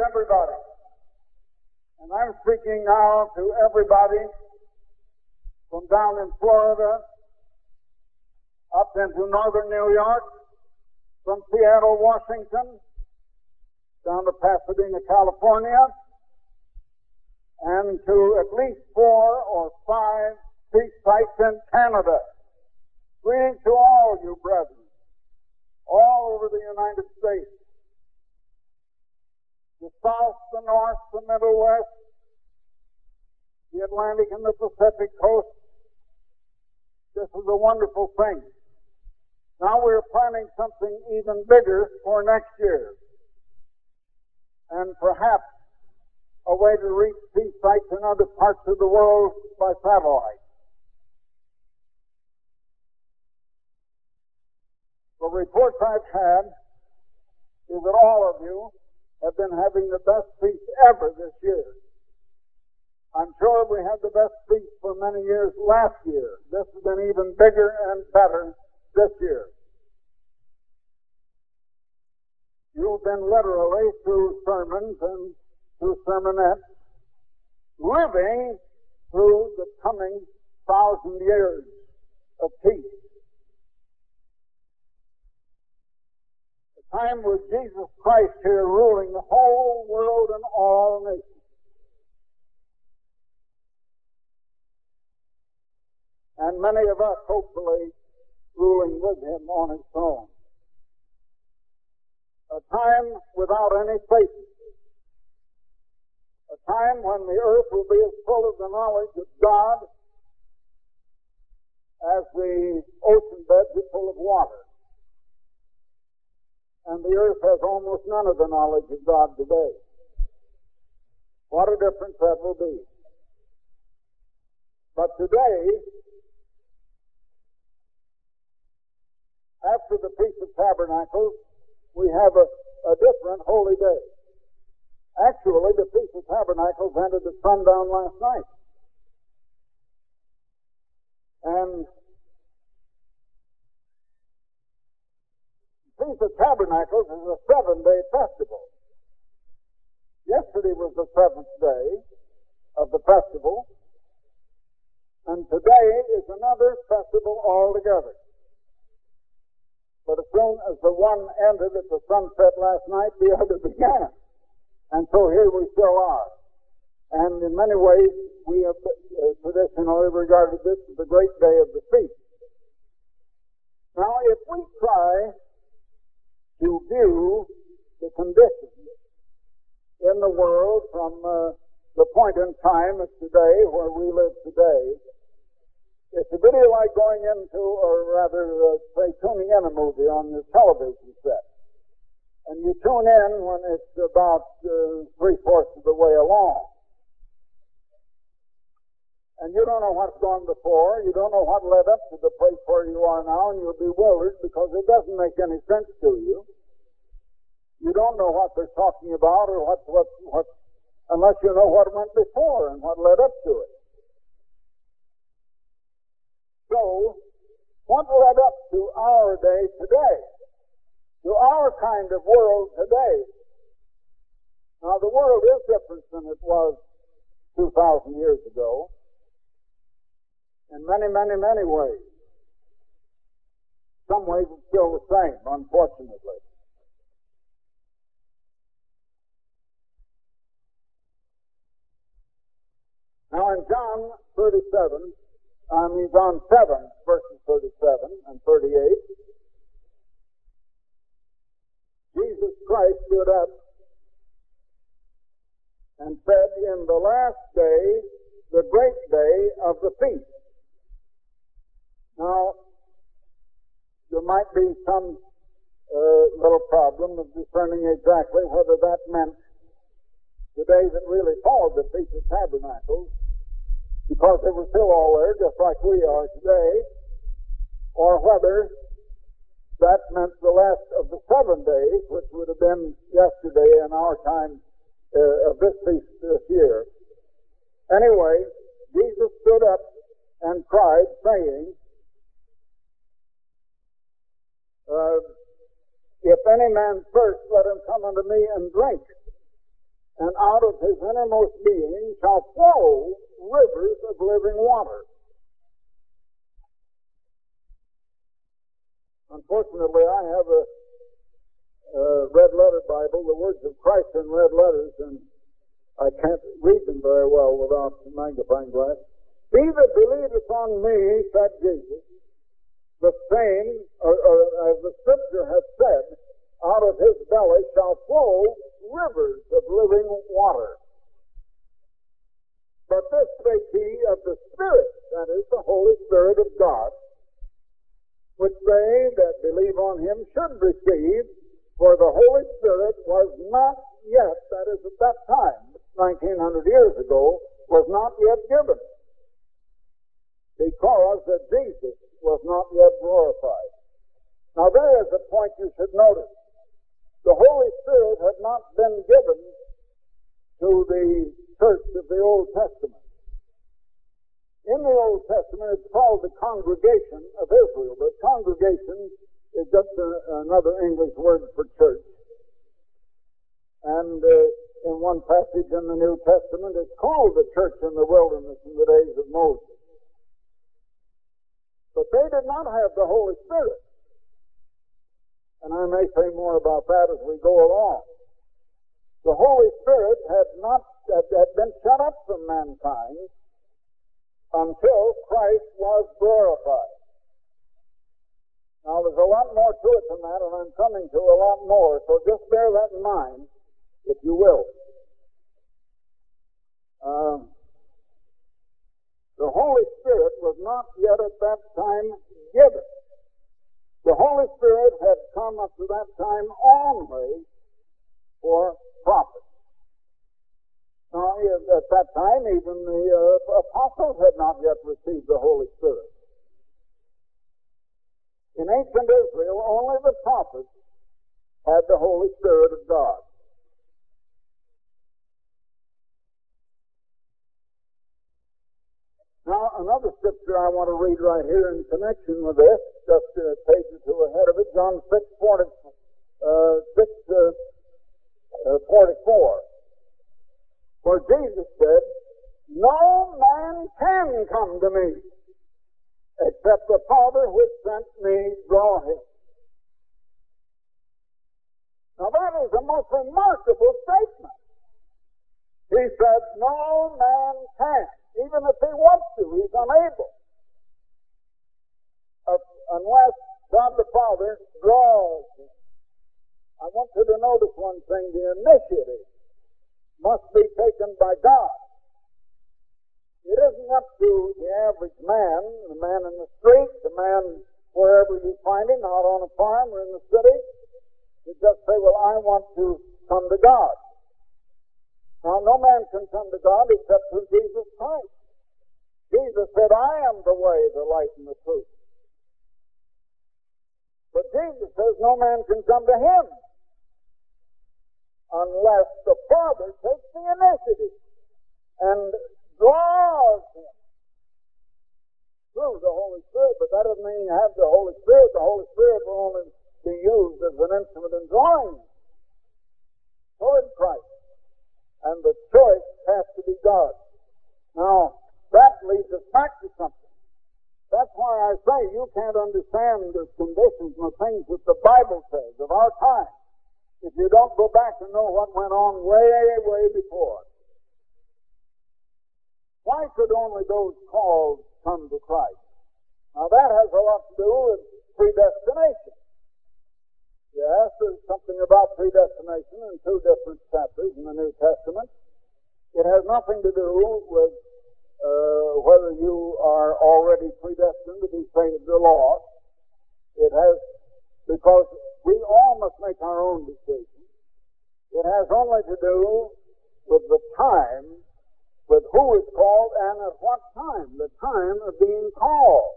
everybody. And I'm speaking now to everybody from down in Florida up into northern New York, from Seattle, Washington, down to Pasadena, California, and to at least 4 or 5 peace sites in Canada. Greetings to all you brethren, all over the United States, the South, the North, the Middle West, the Atlantic and the Pacific coast. This is a wonderful thing. Now we're planning something even bigger for next year, and perhaps a way to reach peace sites in other parts of the world by satellite. The reports I've had is that all of you have been having the best peace ever this year. I'm sure we had the best peace for many years last year. This has been even bigger and better this year. You've been literally, through sermons and through sermonettes, living through the coming 1,000 years of peace. The time with Jesus Christ here ruling the whole world and all nations. And many of us, hopefully, ruling with him on his throne. A time without any Satan. A time when the earth will be as full of the knowledge of God as the ocean beds are full of water. And the earth has almost none of the knowledge of God today. What a difference that will be. But today, after the Feast of Tabernacles, we have a different holy day. Actually, the Feast of Tabernacles ended at sundown last night. And the Feast of Tabernacles is a 7-day festival. Yesterday was the 7th day of the festival, and today is another festival altogether. But as soon as the one ended at the sunset last night, the other began. And so here we still are. And in many ways, we have traditionally regarded this as the great day of the feast. Now, if we try to view the conditions in the world from the point in time of today, where we live today, it's a video like going into, or rather, say, tuning in a movie on your television set. And you tune in when it's about 3/4 of the way along. And you don't know what's gone before, you don't know what led up to the place where you are now, and you're bewildered because it doesn't make any sense to you. You don't know what they're talking about, or what unless you know what went before and what led up to it. So, what led up to our day today? To our kind of world today? Now, the world is different than it was 2,000 years ago in many, many, many ways. Some ways it's still the same, unfortunately. Now, in John 7, verses 37 and 38, Jesus Christ stood up and said, in the last day, the great day of the feast. Now, there might be some little problem of discerning exactly whether that meant the day that really followed the Feast of Tabernacles, because they were still all there, just like we are today, or whether that meant the last of the 7 days, which would have been yesterday in our time of this feast this year. Anyway, Jesus stood up and cried, saying, if any man thirst, let him come unto me and drink. and out of his innermost being shall flow rivers of living water. Unfortunately, I have a red letter Bible, the words of Christ in red letters, and I can't read them very well without a magnifying glass. He that believeth on me, said Jesus, the same, or as the Scripture has said, out of his belly shall flow rivers of living water. But this spake he of the Spirit, that is, the Holy Spirit of God, which they that believe on him should receive, for the Holy Spirit was not yet, that is, at that time, 1900 years ago, was not yet given, because that Jesus was not yet glorified. Now there is a point you should notice. The Holy Spirit had not been given to the church of the Old Testament. In the Old Testament, it's called the congregation of Israel. The congregation is just another English word for church. And in one passage in the New Testament, it's called the church in the wilderness in the days of Moses. But they did not have the Holy Spirit. And I may say more about that as we go along. The Holy Spirit had been shut up from mankind until Christ was glorified. Now, there's a lot more to it than that, and I'm coming to a lot more, so just bear that in mind, if you will. The Holy Spirit was not yet at that time given. The Holy Spirit had come up to that time only for prophets. Now, at that time, even the apostles had not yet received the Holy Spirit. In ancient Israel, only the prophets had the Holy Spirit of God. Now, another scripture I want to read right here in connection with this, just a page or two ahead of it, John 6:44. For Jesus said, no man can come to me, except the Father which sent me draw him. Now that is a most remarkable statement. He said, no man can. Even if he wants to, he's unable. Unless God the Father draws him. I want you to notice one thing. The initiative must be taken by God. It isn't up to the average man, the man in the street, the man wherever you find him, out on a farm or in the city, to just say, well, I want to come to God. Now, no man can come to God except through Jesus Christ. Jesus said, I am the way, the light, and the truth. But Jesus says no man can come to him unless the Father takes the initiative and draws him through the Holy Spirit. But that doesn't mean you have the Holy Spirit. The Holy Spirit will only be used as an instrument in drawing toward Christ. And the choice has to be God. Now, that leads us back to something. That's why I say you can't understand the conditions and the things that the Bible says of our time if you don't go back and know what went on way, way before. Why could only those called come to Christ? Now that has a lot to do with predestination. Yes, there's something about predestination in two different chapters in the New Testament. It has nothing to do with whether you are already predestined to be saved or lost. It has, because we all must make our own decisions. It has only to do with the time, with who is called and at what time, the time of being called.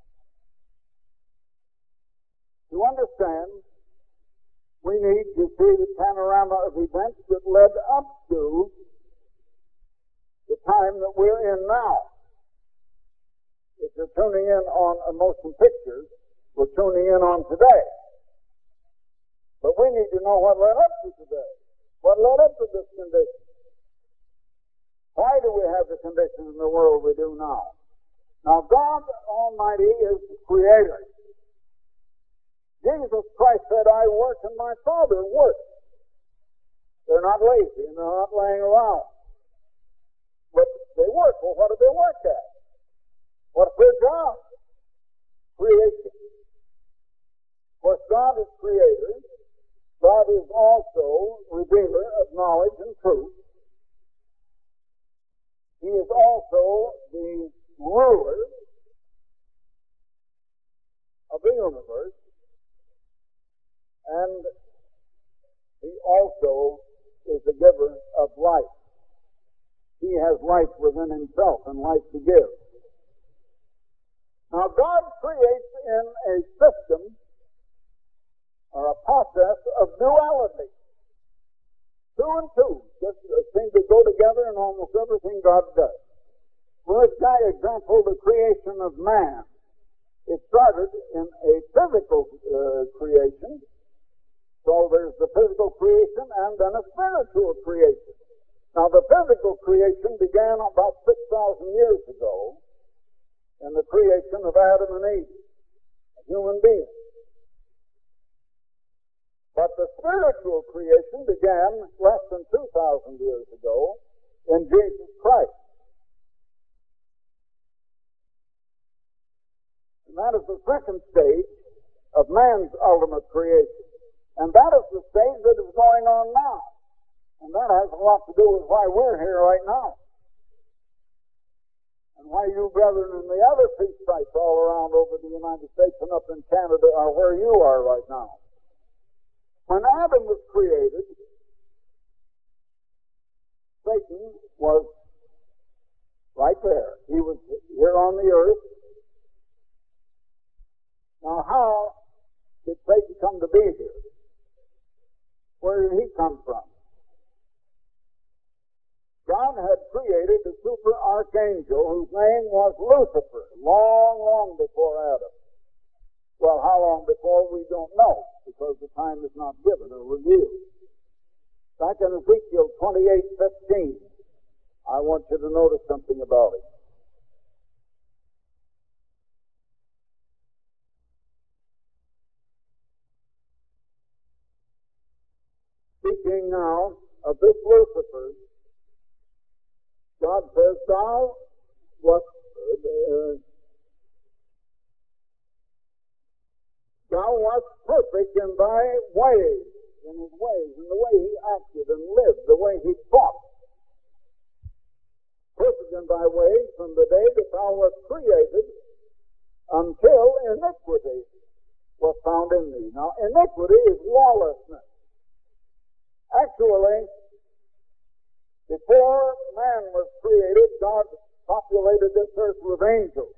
To understand, we need to see the panorama of events that led up to the time that we're in now. If you're tuning in on motion pictures, we're tuning in on today. But we need to know what led up to today. What led up to this condition. do we have the conditions in the world we do now? Now, God Almighty is the Creator. Jesus Christ said, I work and my Father works. They're not lazy and they're not laying around. But they work. Well, what do they work at? What's their job? Creation. Of course, God is Creator. God is also revealer of knowledge and truth. He is also the ruler of the universe. And He also is the giver of life. He has life within Himself and life to give. Now, God creates in a system or a process of duality. Two and two just seem to go together in almost everything God does. For example, the creation of man. It started in a physical creation. So there's the physical creation and then a spiritual creation. Now, the physical creation began about 6,000 years ago in the creation of Adam and Eve, a human being. But the spiritual creation began less than 2,000 years ago in Jesus Christ. And that is the second stage of man's ultimate creation. And that is the stage that is going on now. And that has a lot to do with why we're here right now. And why you brethren in the other peace sites all around over the United States and up in Canada are where you are right now. When Adam was created, Satan was right there. He was here on the earth. Now, how did Satan come to be here? Where did he come from? God had created a super archangel whose name was Lucifer, long, long before Adam. Well, how long before, we don't know, because the time is not given or revealed. Back in Ezekiel 28:15, I want you to notice something about it. Speaking now of this Lucifer, God says, thou wast perfect in thy ways, in his ways, in the way he acted and lived, the way he thought. Perfect in thy ways from the day that thou wast created until iniquity was found in thee. Now, iniquity is lawlessness. Actually, before man was created, God populated this earth with angels.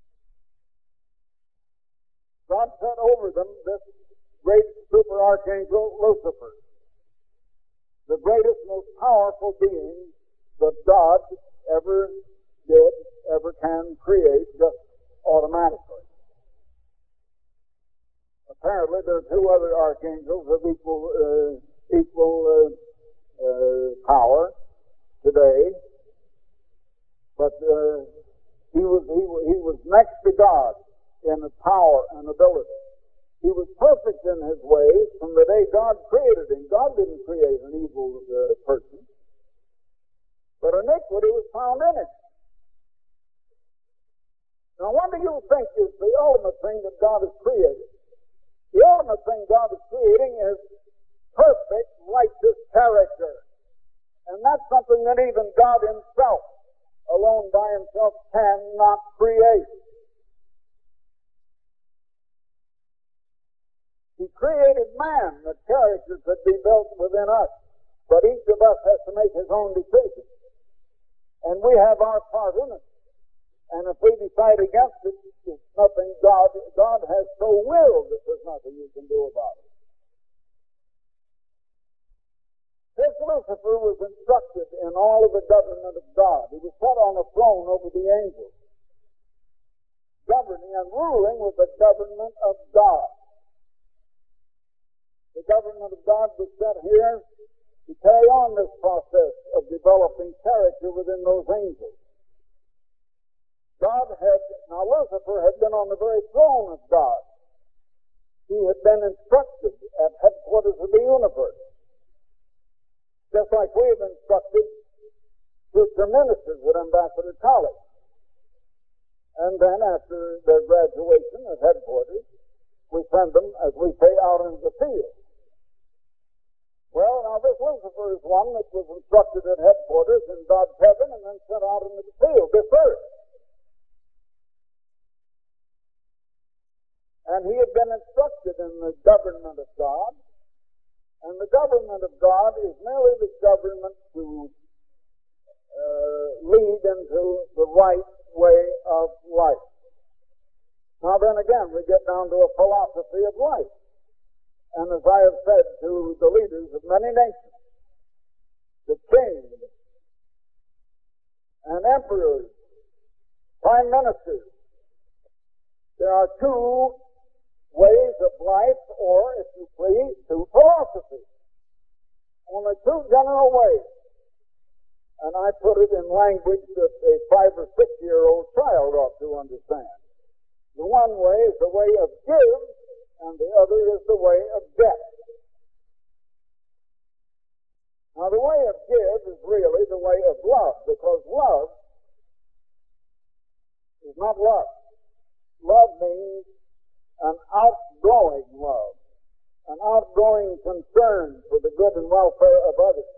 God sent over them this great super archangel, Lucifer, the greatest, most powerful being that God ever did, ever can create just automatically. Apparently, there are two other archangels of equal power today, but he was next to God in power and ability. He was perfect in his ways from the day God created him. God didn't create an evil person, but iniquity was found in him. Now, what do you think is the ultimate thing that God has created? The ultimate thing God is creating is perfect, righteous character. And that's something that even God himself, alone by himself, cannot create. He created man that character could be built within us. But each of us has to make his own decision. And we have our part in it. And if we decide against it, it's nothing God has so willed that there's nothing you can do about it. This Lucifer was instructed in all of the government of God. He was set on a throne over the angels, governing and ruling with the government of God. The government of God was set here to carry on this process of developing character within those angels. Now Lucifer had been on the very throne of God. He had been instructed at headquarters of the universe. Just like we have instructed future ministers at Ambassador College. And then after their graduation at headquarters, we send them, as we say, out into the field. Well, now this Lucifer is one that was instructed at headquarters in God's heaven and then sent out into the field, this earth. And he had been instructed in the government of God. And the government of God is merely the government to lead into the right way of life. Now then again, we get down to a philosophy of life. And as I have said to the leaders of many nations, the kings and emperors, prime ministers, there are two ways of life, or, if you please, two philosophies. Only two general ways. And I put it in language that a 5 or 6-year-old child ought to understand. The one way is the way of give, and the other is the way of debt. Now, the way of give is really the way of love, because love is not love. Love means an outgoing love, an outgoing concern for the good and welfare of others.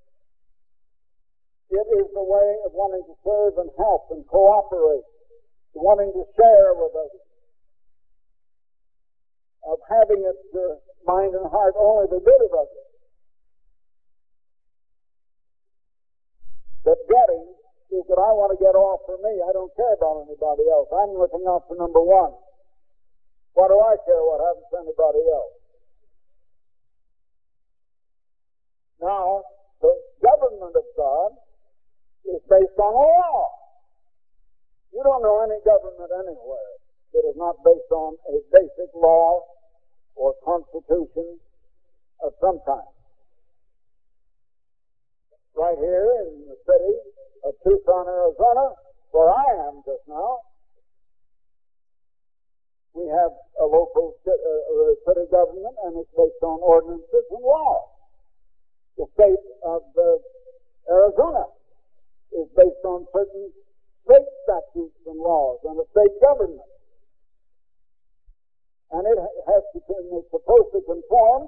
It is the way of wanting to serve and help and cooperate, wanting to share with others, of having its mind and heart only the good of others. But getting is that I want to get all for me. I don't care about anybody else. I'm looking out for number one. Why do I care what happens to anybody else? Now, the government of God is based on a law. You don't know any government anywhere that is not based on a basic law or constitution of some kind. Right here in the city of Tucson, Arizona, where I am just now, we have a local city government, and it's based on ordinances and laws. The state of Arizona is based on certain state statutes and laws and a state government. And it's supposed to conform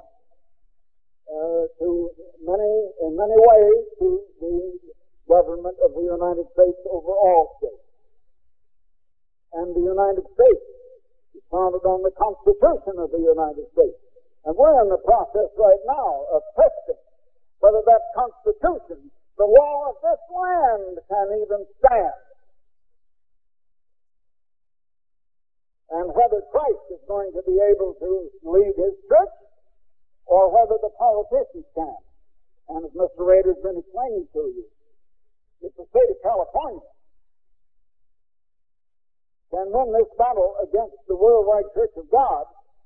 in many ways to the government of the United States over all states. And the United States is founded on the Constitution of the United States. And we're in the process right now of testing whether that Constitution, the law of this land, can even stand. And whether Christ is going to be able to lead his church, or whether the politicians can. And as Mr. Rader's been explaining to you, if the state of California can win this battle against the worldwide Church of God,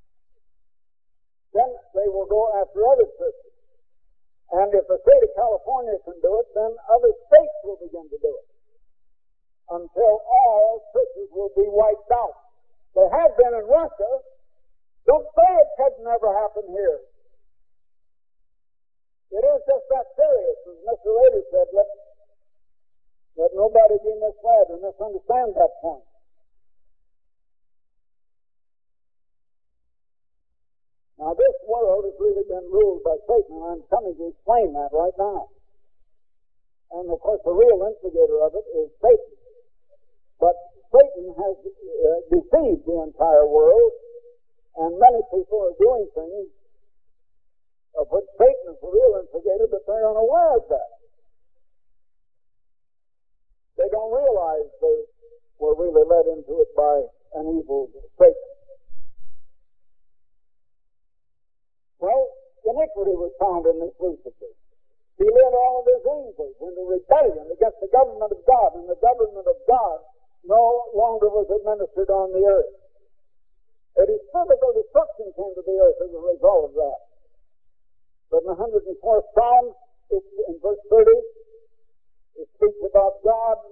then they will go after other churches. And if the state of California can do it, then other states will begin to do it. Until all churches will be wiped out. They have been in Russia. Don't say it could never happen here. It is just that serious. As Mr. Rader said, let nobody be misled and misunderstand that point. Now, this world has really been ruled by Satan, and I'm coming to explain that right now. And, of course, the real instigator of it is Satan. But Satan has deceived the entire world, and many people are doing things of which Satan is the real instigator, but they're unaware of that. They don't realize they were really led into it by an evil Satan. Well, iniquity was found in this Lucifer. He led all of his angels into rebellion against the government of God, and the government of God no longer was administered on the earth. And his physical destruction came to the earth as a result of that. But in the 104th Psalm, in verse 30,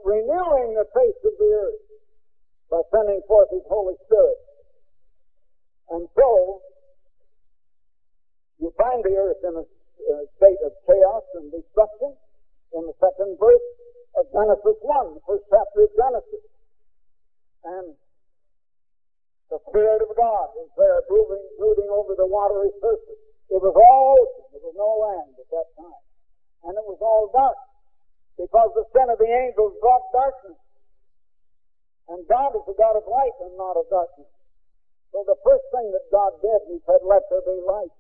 renewing the face of the earth by sending forth His Holy Spirit. And so, you find the earth in a state of chaos and destruction in the second verse of Genesis 1, the first chapter of Genesis. And the Spirit of God is there brooding over the watery surface. It was all ocean. There was no land at that time. And it was all dark, because the sin of the angels brought darkness. And God is a God of light and not of darkness. So the first thing that God did, He said, let there be light.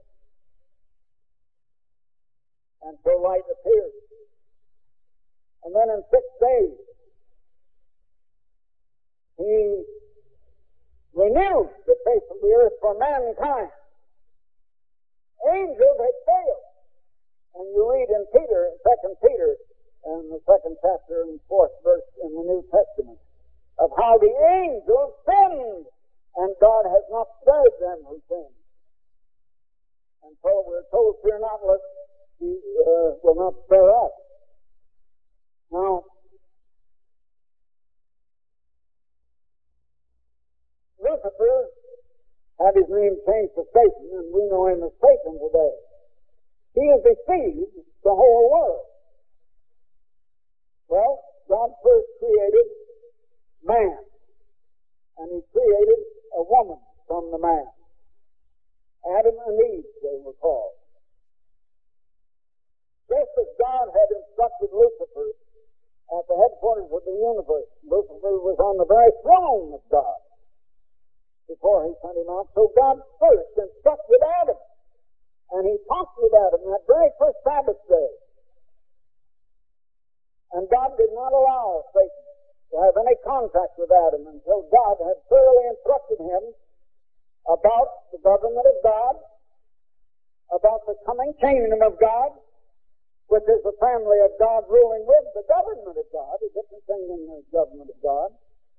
And so light appeared. And then in 6 days, He renewed the face of the earth for mankind. Angels had failed. And you read in Peter, 2 Peter, in the 2nd chapter and 4th verse in the New Testament, of how the angels sinned, and God has not spared them who sinned. And so we're told, fear not, lest He will not spare us. Now, Lucifer had his name changed to Satan, and we know him as Satan today. He has deceived the whole world. Well, God first created man, and He created a woman from the man. Adam and Eve, they were called. Just as God had instructed Lucifer at the headquarters of the universe, Lucifer was on the very throne of God before He sent him out. So God first instructed Adam, and He talked with Adam that very first Sabbath day. And God did not allow Satan to have any contact with Adam until God had thoroughly instructed him about the government of God, about the coming kingdom of God, which is the family of God ruling with the government of God, a different thing than the government of God.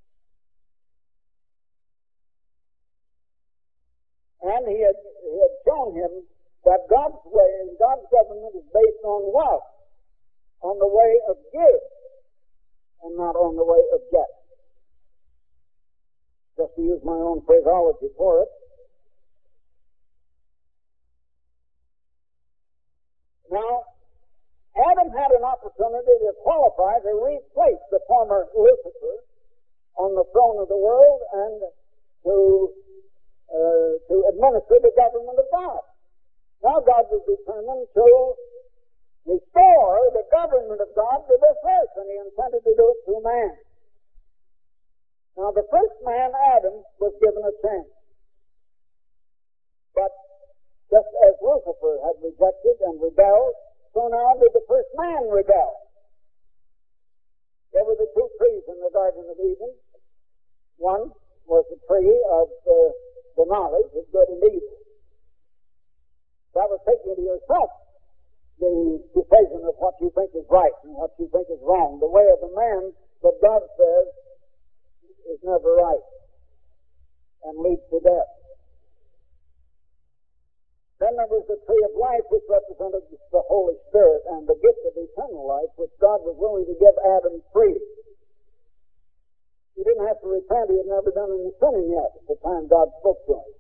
And he had shown him that God's way and God's government is based on love, on the way of give, and not on the way of get. Just to use my own phraseology for it. Now, Adam had an opportunity to qualify to replace the former Lucifer on the throne of the world and to administer the government of God. Now God was determined to restore the government of God to this earth, and He intended to do it through man. Now the first man, Adam, was given a chance. But just as Lucifer had rejected and rebelled, so now did the first man rebel. There were the two trees in the Garden of Eden. One was the tree of the knowledge of good and evil. That was taking to yourself the decision of what you think is right and what you think is wrong. The way of the man that God says is never right and leads to death. Then there was the tree of life, which represented the Holy Spirit and the gift of eternal life, which God was willing to give Adam freely. He didn't have to repent. He had never done any sinning yet at the time God spoke to him.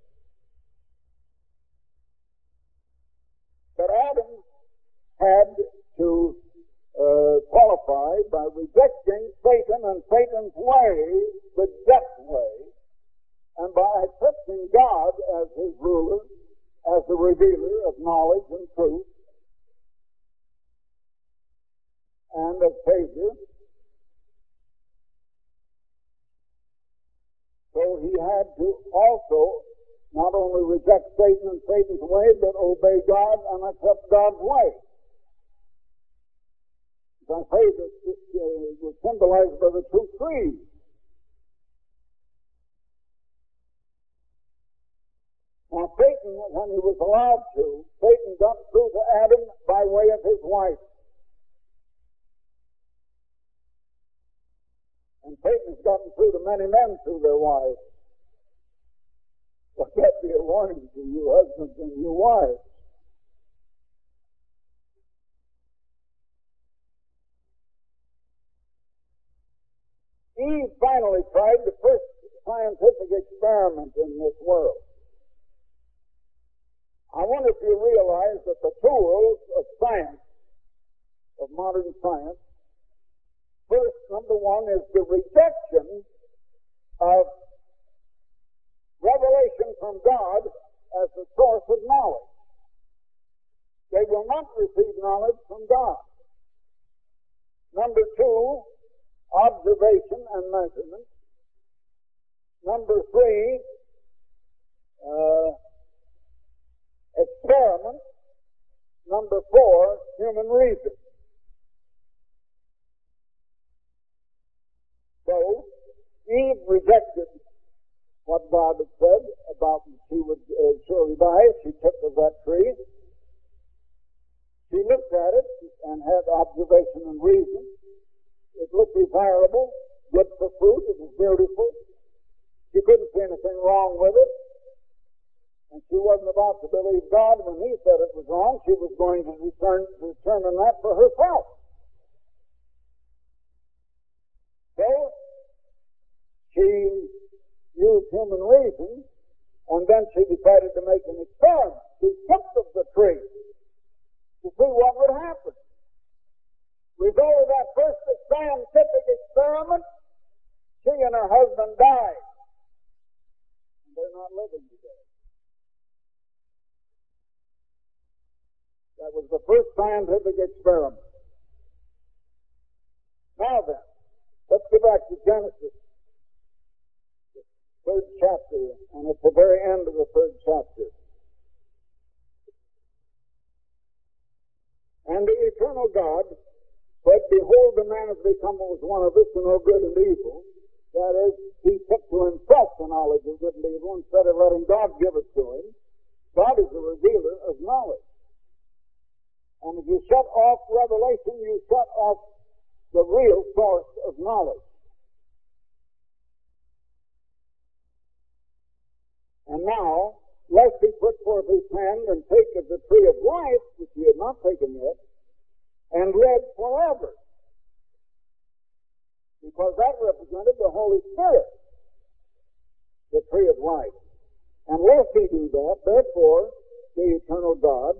But Adam had to qualify by rejecting Satan and Satan's way, the death way, and by accepting God as his ruler, as the revealer of knowledge and truth, and as Savior. So he had to also not only reject Satan and Satan's way, but obey God and accept God's way. As I say, this was symbolized by the two trees. Now Satan, when he was allowed to, Satan got through to Adam by way of his wife. And Satan's gotten through to many men through their wives. Let that be a warning to you husbands and you wives. Eve finally tried the first scientific experiment in this world. I wonder if you realize that the tools of science, of modern science, first, number one, is the rejection of revelation from God as the source of knowledge. They will not receive knowledge from God. Number two, observation and measurement. Number three, experiment. Number four, human reason. So, Eve rejected what God had said about she would surely die if she took of that tree. She looked at it and had observation and reason. It looked desirable, good for fruit, it was beautiful. She couldn't see anything wrong with it. And she wasn't about to believe God when He said it was wrong. She was going to determine that for herself. So, she used human reason, and then she decided to make an experiment. She took of the tree to see what would happen. Result of that first scientific experiment, she and her husband died. And they're not living today. That was the first scientific experiment. Now then, let's go back to Genesis, the third chapter, and at the very end of the third chapter. And the eternal God said, Behold, the man has become as one of us to know good and evil. That is, he took to himself the knowledge of good and evil instead of letting God give it to him. God is the revealer of knowledge. And if you shut off revelation, you shut off the real source of knowledge. And now, lest he put forth his hand and take of the tree of life, which he had not taken yet, and live forever. Because that represented the Holy Spirit, the tree of life. And lest he do that, therefore, the eternal God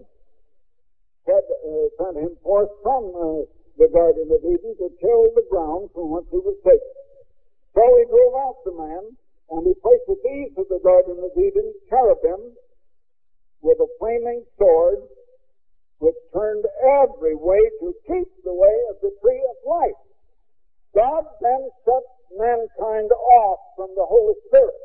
sent him forth from the Garden of Eden to till the ground from whence he was taken. So he drove out the man, and he placed at the east of the Garden of Eden cherubim with a flaming sword, which turned every way to keep the way of the tree of life. God then set mankind off from the Holy Spirit.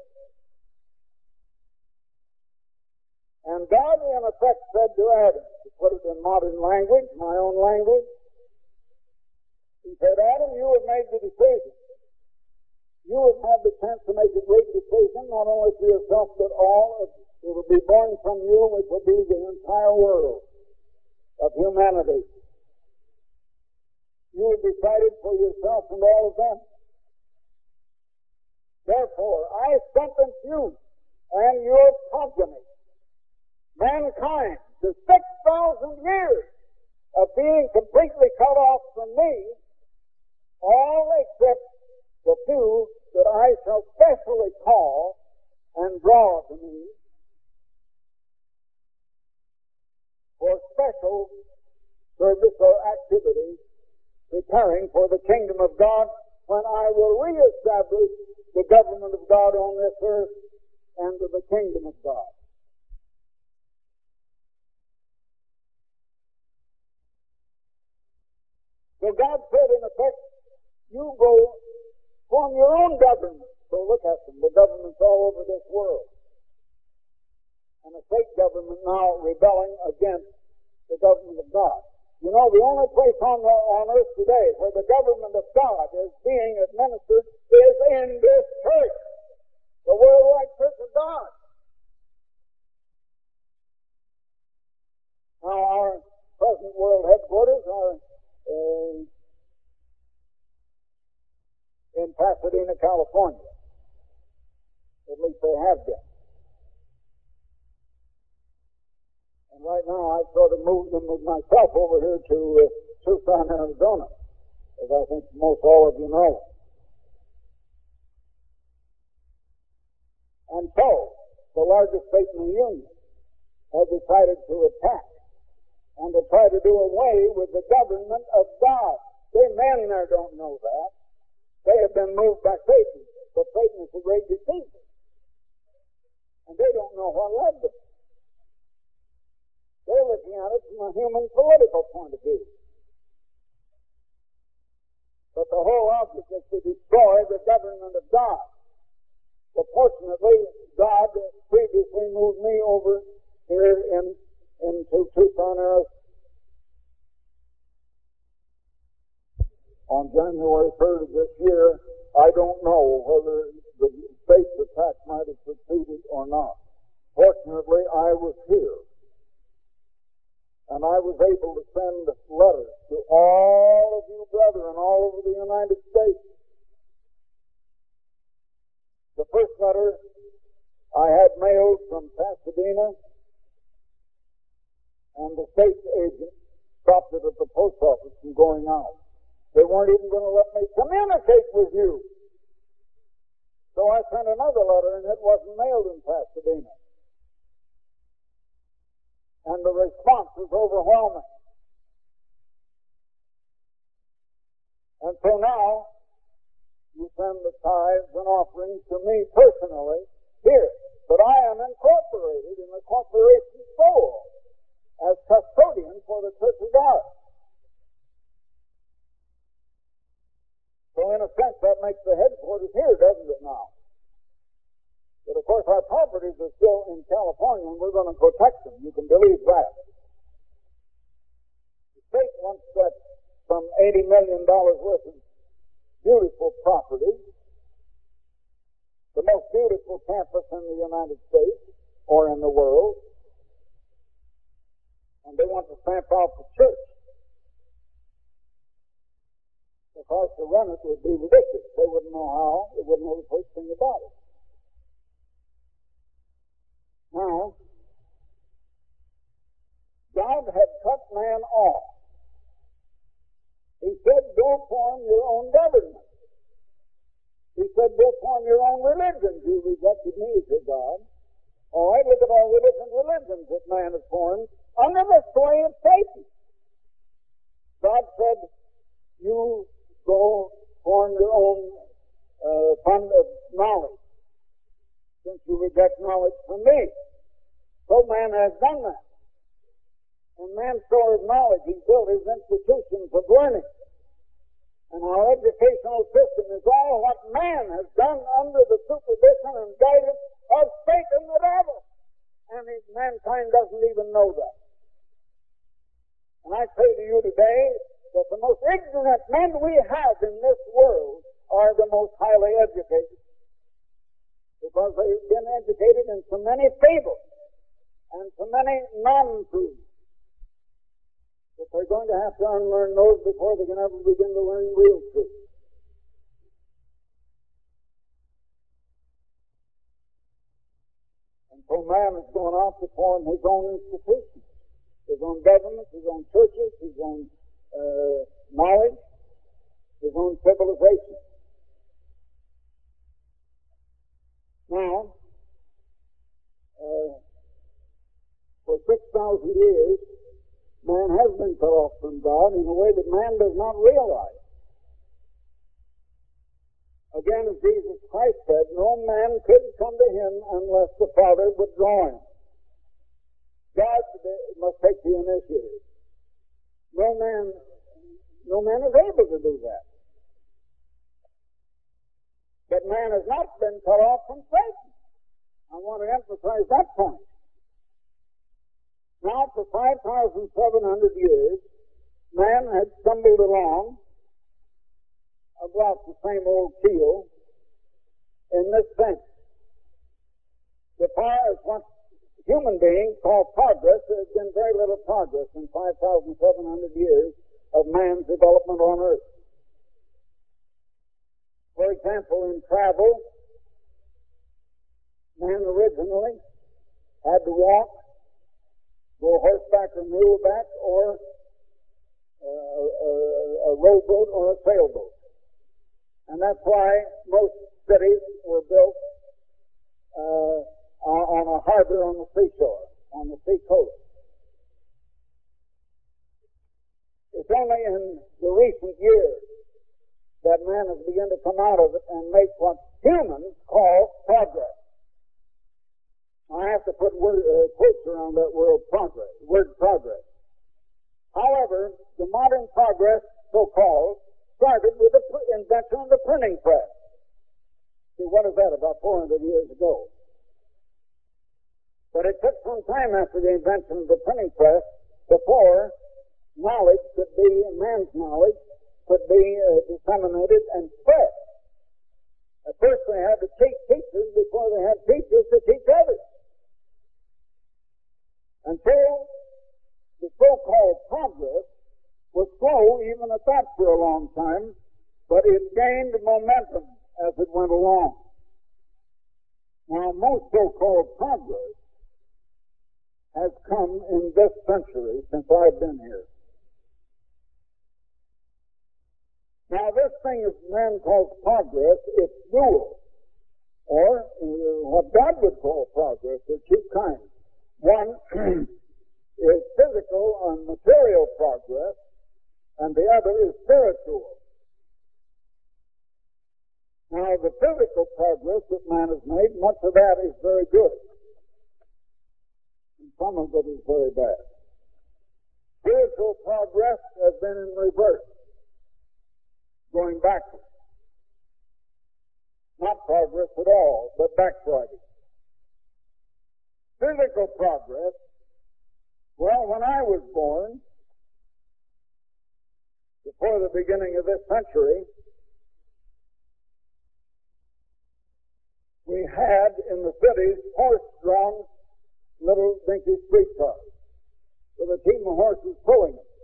And God, in effect, said to Adam, to put it in modern language, my own language, He said, Adam, you have made the decision. You have had the chance to make a great decision, not only for yourself, but all that will be born from you, which will be the entire world of humanity. You have decided for yourself and all of them. Therefore, I sentence you and your progeny, mankind, to 6,000 years of being completely cut off from me, all except the few that I shall specially call and draw to me for special service or activity, preparing for the kingdom of God, when I will reestablish the government of God on this earth and the kingdom of God. So God said, in effect, you go form your own government. So look at them, the governments all over this world. And a state government now rebelling against the government of God. You know, the only place on earth today where the government of God is being administered is in this church, the worldwide church of God. Now, our present world headquarters are in Pasadena, California. At least they have been. And right now I've sort of moved them with myself over here to Tucson, Arizona, as I think most all of you know. And so, the largest state in the Union has decided to attack and to try to do away with the government of God. They men there don't know that. They have been moved by Satan, but Satan is a great deceiver. And they don't know what led them. They're looking at it from a human political point of view. But the whole object is to destroy the government of God. But fortunately, God previously moved me over here into Tucson, Arizona. On January 3rd of this year, I don't know whether the state's attack might have succeeded or not. Fortunately, I was here. And I was able to send letters to all of you brethren all over the United States. The first letter I had mailed from Pasadena, and the state agent stopped it at the post office from going out. They weren't even going to let me communicate with you. So I sent another letter, and it wasn't mailed in Pasadena. And the response was overwhelming. And so now, you send the tithes and offerings to me personally here. But I am incorporated in the corporation soul as custodian for the Church of God. So in a sense, that makes the headquarters here, doesn't it now? But of course, our properties are still in California, and we're going to protect them. You can believe that. The state wants that some $80 million worth of beautiful property, the most beautiful campus in the United States or in the world, and they want to stamp out the church. Because to run it would be ridiculous. They wouldn't know how. They wouldn't know the first thing about it. Now, God had cut man off. He said, go form your own government. He said, go form your own religion. You rejected me as your God. All right, look at all the different religions that man has formed under the sway of Satan. God said, you go form your own fund of knowledge, since you reject knowledge from me. So man has done that. And man's store of knowledge, he built his institutions of learning. And our educational system is all what man has done under the supervision and guidance of Satan the devil. And mankind doesn't even know that. And I say to you today that the most ignorant men we have in this world are the most highly educated. Because they've been educated in so many fables and so many non-truths that they're going to have to unlearn those before they can ever begin to learn real truth. And so man has gone off to form his own institutions, his own governments, his own churches, his own knowledge, his own civilization. Now, for 6,000 years, man has been cut off from God in a way that man does not realize. Again, as Jesus Christ said, no man could come to him unless the Father would draw him. God must take the initiative. No man is able to do that. But man has not been cut off from Satan. I want to emphasize that point. Now, for 5,700 years, man had stumbled along about the same old keel in this sense. As far as what human beings call progress, there has been very little progress in 5,700 years of man's development on earth. For example, in travel, man originally had to walk, go horseback or muleback, or a rowboat or a sailboat. And that's why most cities were built on a harbor on the seashore, on the sea coast. It's only in the recent years that man has begun to come out of it and make what humans call progress. I have to put quotes around that word progress. However, the modern progress, so-called, started with the invention of the printing press. See, what is that, about 400 years ago? But it took some time after the invention of the printing press before man's knowledge could be disseminated and spread. At first they had to teach teachers before they had teachers to teach others. Until the so-called progress was slow even at that for a long time, but it gained momentum as it went along. Now, most so-called progress has come in this century since I've been here. Now, this thing that man calls progress, it's dual, or what God would call progress. There are two kinds. One is physical and material progress, and the other is spiritual. Now, the physical progress that man has made, much of that is very good, and some of it is very bad. Spiritual progress has been in reverse, going backwards. Not progress at all, but backsliding. Physical progress, well, when I was born, before the beginning of this century, we had in the cities horse-drawn little dinky streetcars with a team of horses pulling them.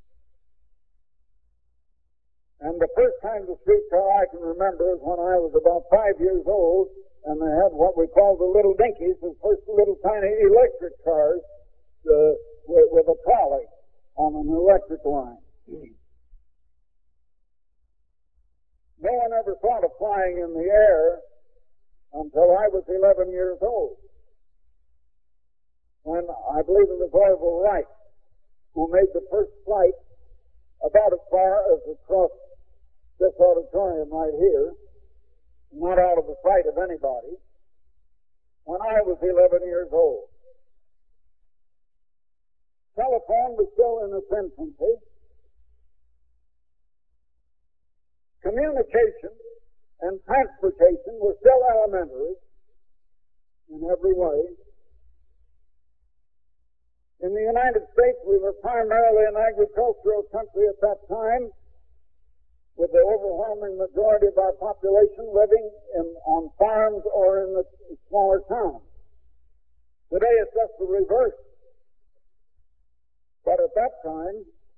And the first kind of streetcar I can remember is when I was about 5 years old, and they had what we call the little dinkies, the first little tiny electric cars with a trolley on an electric line. No one ever thought of flying in the air until I was 11 years old, when I believe it was Orville Wright who made the first flight about as far as across this auditorium right here, not out of the sight of anybody, when I was 11 years old. Telephone was still in its infancy. Communication and transportation were still elementary in every way. In the United States, we were primarily an agricultural country at that time, with the overwhelming majority of our population living on farms or in the smaller towns. Today it's just the reverse. But at that time,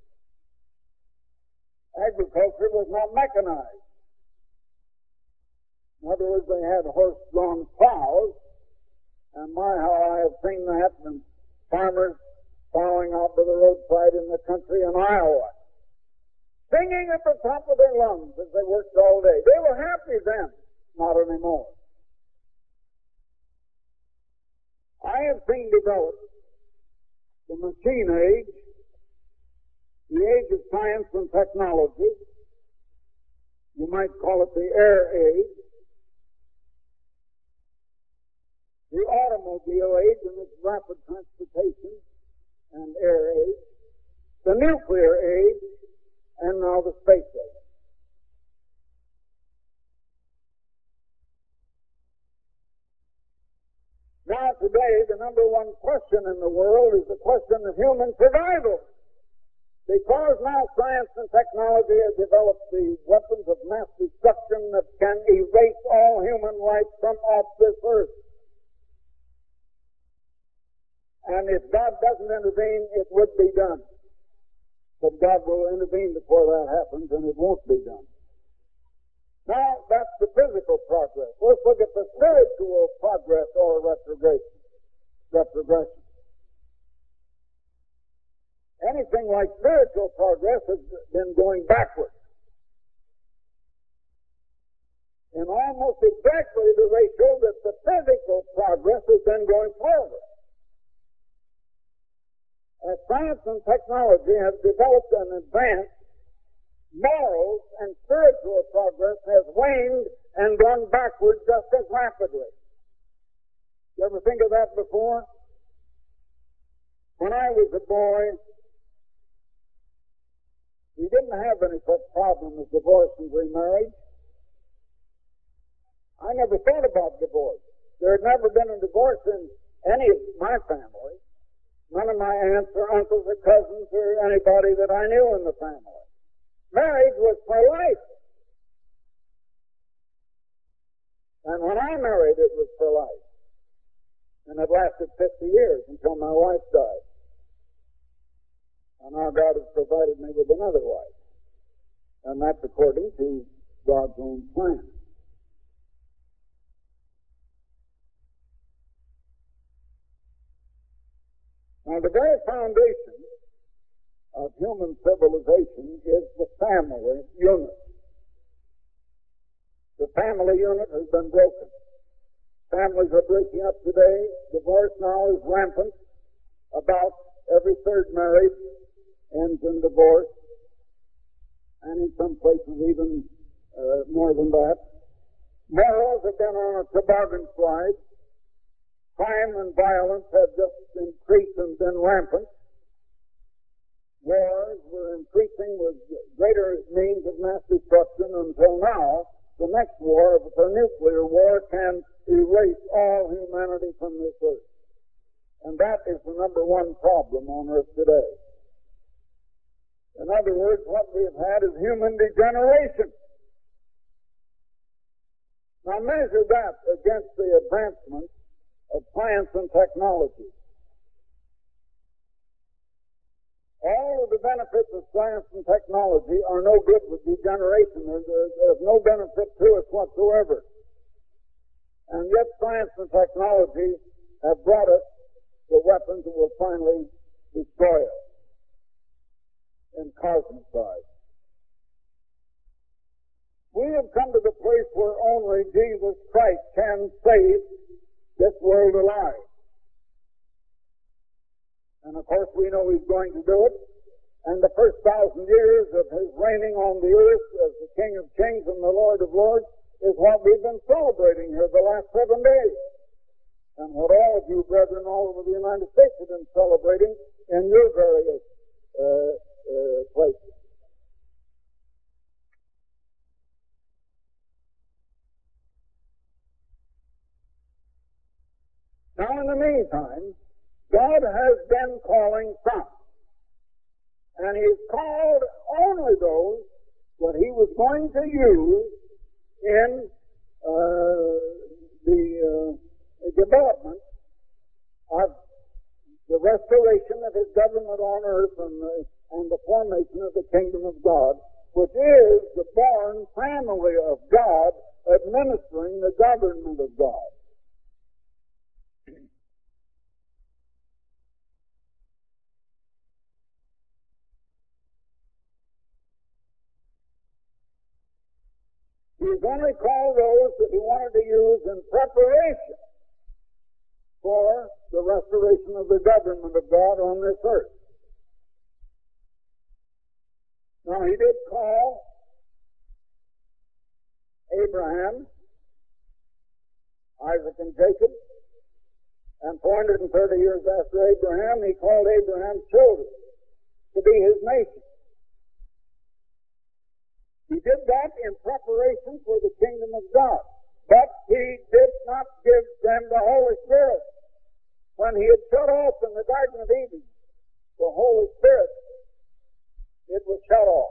agriculture was not mechanized. In other words, they had horse-drawn plows, and my, how I have seen that, and farmers plowing out to the roadside in the country in Iowa, singing at the top of their lungs as they worked all day. They were happy then, not anymore. I have seen develop the machine age, the age of science and technology. You might call it the air age, the automobile age and its rapid transportation and air age, the nuclear age, and now the space age. Now today, the number one question in the world is the question of human survival. Because now science and technology have developed the weapons of mass destruction that can erase all human life from off this earth. And if God doesn't intervene, it would be done. But God will intervene before that happens, and it won't be done. Now, that's the physical progress. Let's look at the spiritual progress or retrogression. Anything like spiritual progress has been going backwards. In almost almost exactly the ratio that the physical progress has been going forward. As science and technology have developed and advanced, moral and spiritual progress has waned and gone backward just as rapidly. You ever think of that before? When I was a boy, we didn't have any such problem as divorce and remarriage. I never thought about divorce. There had never been a divorce in any of my family. None of my aunts or uncles or cousins or anybody that I knew in the family. Marriage was for life. And when I married, it was for life. And it lasted 50 years until my wife died. And now God has provided me with another wife. And that's according to God's own plan. Now, the very foundation of human civilization is the family unit. The family unit has been broken. Families are breaking up today. Divorce now is rampant. About every third marriage ends in divorce. And in some places even more than that. Morals have been on a toboggan slide. Crime and violence have just increased and been rampant. Wars were increasing with greater means of mass destruction until now. The next war, if it's a nuclear war, can erase all humanity from this earth. And that is the number one problem on earth today. In other words, what we have had is human degeneration. Now measure that against the advancement of science and technology. All of the benefits of science and technology are no good with degeneration. There's no benefit to us whatsoever. And yet science and technology have brought us the weapons that will finally destroy us in cosmicide. We have come to the place where only Jesus Christ can save this world alive. And of course we know He's going to do it. And the first 1,000 years of His reigning on the earth as the King of Kings and the Lord of Lords is what we've been celebrating here the last 7 days. And what all of you brethren all over the United States have been celebrating in your various places. Now, in the meantime, God has been calling some. And He's called only those that He was going to use in the development of the restoration of His government on earth and the formation of the kingdom of God, which is the born family of God administering the government of God. He's only called those that He wanted to use in preparation for the restoration of the government of God on this earth. Now, He did call Abraham, Isaac, and Jacob, and 430 years after Abraham, He called Abraham's children to be His nation. He did that in preparation for the kingdom of God. But He did not give them the Holy Spirit. When He had shut off in the Garden of Eden the Holy Spirit, it was shut off.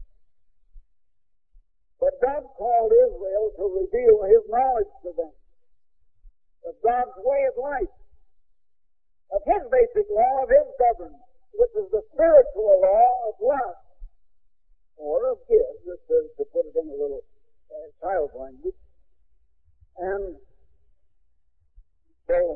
But God called Israel to reveal His knowledge to them of God's way of life, of His basic law of His government, which is the spiritual law of love, or of give, to put it in a little child language. And so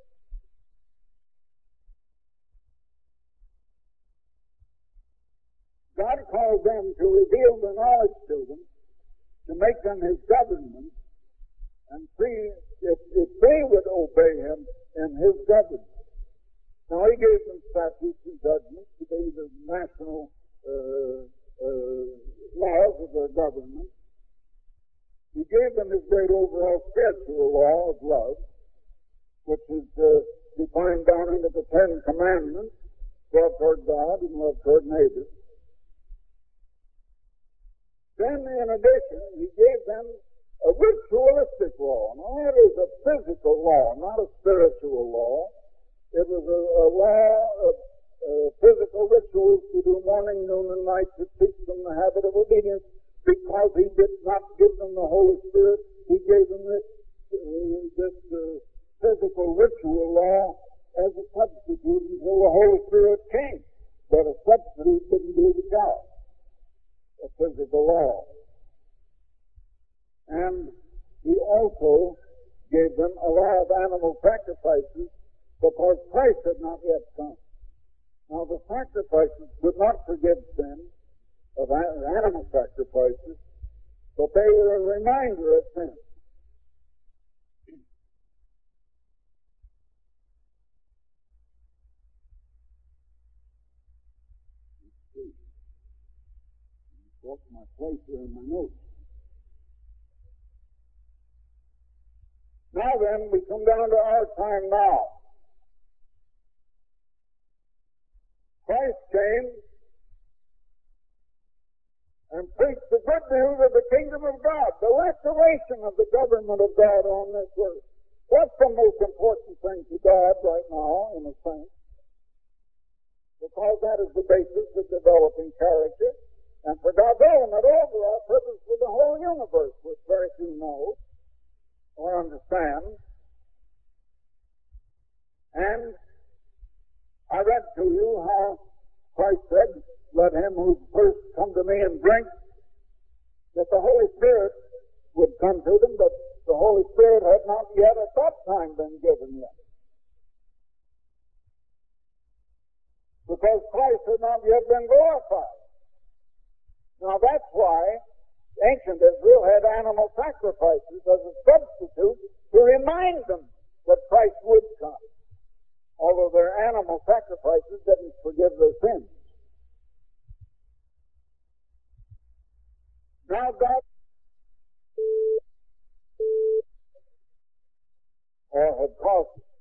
God called them to reveal the knowledge to them, to make them His government, and see if they would obey him in his government. Now, he gave them statutes and judgments to be the national laws of their government. He gave them his great overall spiritual law of love, which is defined down into the Ten Commandments: love toward God and love toward neighbor. Then, in addition, he gave them a ritualistic law. Now, that is a physical law, not a spiritual law. It was a law of physical rituals to do morning, noon, and night to teach them the habit of obedience. Because he did not give them the Holy Spirit, he gave them this physical ritual law as a substitute until the Holy Spirit came. But a substitute didn't do the job. A physical law. And he also gave them a law of animal sacrifices because Christ had not yet come. Now, the sacrifices could not forgive sin of animal sacrifices, but they were a reminder of sin. Lost my place here in my notes. Now then, we come down to our time now. Christ came and preached the good news of the kingdom of God, the restoration of the government of God on this earth. That's the most important thing to God right now, in a sense, because that is the basis of developing character, and for God's ultimate overall purpose for the whole universe, which very few know or understand. And I read to you how Christ said, "Let him who first come to me and drink," that the Holy Spirit would come to them, but the Holy Spirit had not yet at that time been given yet. Because Christ had not yet been glorified. Now that's why ancient Israel had animal sacrifices as a substitute to remind them that Christ would come, although their animal sacrifices didn't forgive their sins. Now God had caused it.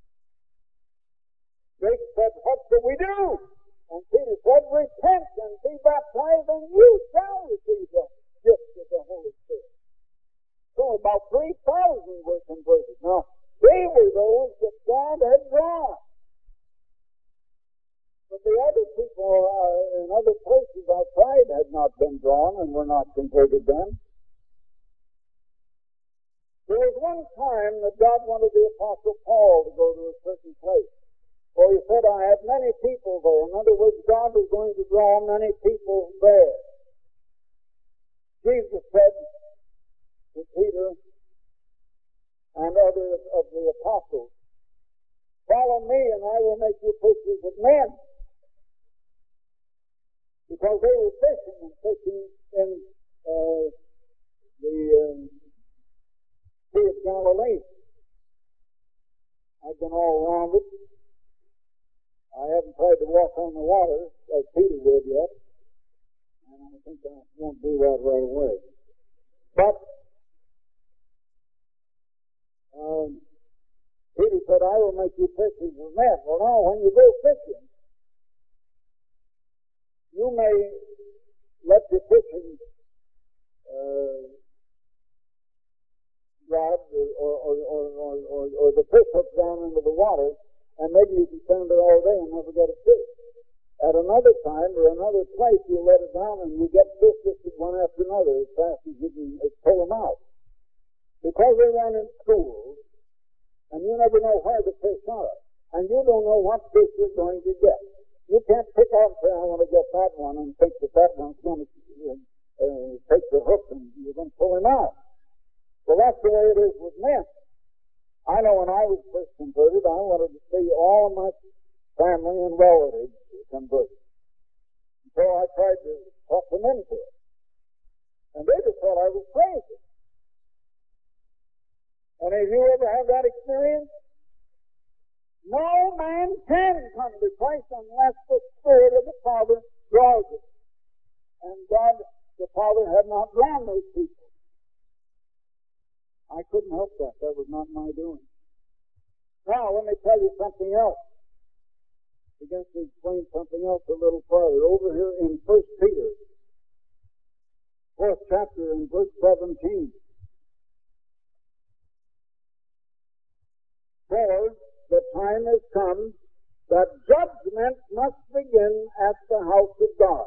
They said, "What shall we do?" And Peter said, "Repent and be baptized, and you shall receive the gift of the Holy Spirit." So about 3,000 were converted. Now, they were those that God had drawn. But the other people in other places outside had not been drawn and were not converted then. There was one time that God wanted the Apostle Paul to go to a certain place. For he said, "I have many people there." In other words, God was going to draw many people there. Jesus said to Peter and others of the apostles, "Follow me and I will make you fishers of men." Because they were fishing in the Sea of Galilee. I've been all around it. I haven't tried to walk on the water as Peter did yet, and I think I won't do that right away. But Peter said, "I will make you fishers of men." Well, now, when you go fishing, you may let your fishing rod or the fish hook down into the water, and maybe you can stand there all day and never get a fish. At another time or another place, you let it down and you get fish just one after another as fast as you can pull them out. Because they run in schools, and you never know where the fish are, and you don't know what fish you're going to get. You can't pick out and say, "I want to get that one," and think that one's going to take the hook and you're going to pull him out. Well, that's the way it is with men. I know when I was first converted, I wanted to see all of my family and relatives converted. So I tried to talk them into it. And they just thought I was crazy. Any of you ever have that experience? No man can come to Christ unless the Spirit of the Father draws him. And God, the Father, had not drawn those people. I couldn't help that. That was not my doing. Now, let me tell you something else. I'm going to explain something else a little further. Over here in 1 Peter, 4th chapter and verse 17. For the time has come that judgment must begin at the house of God.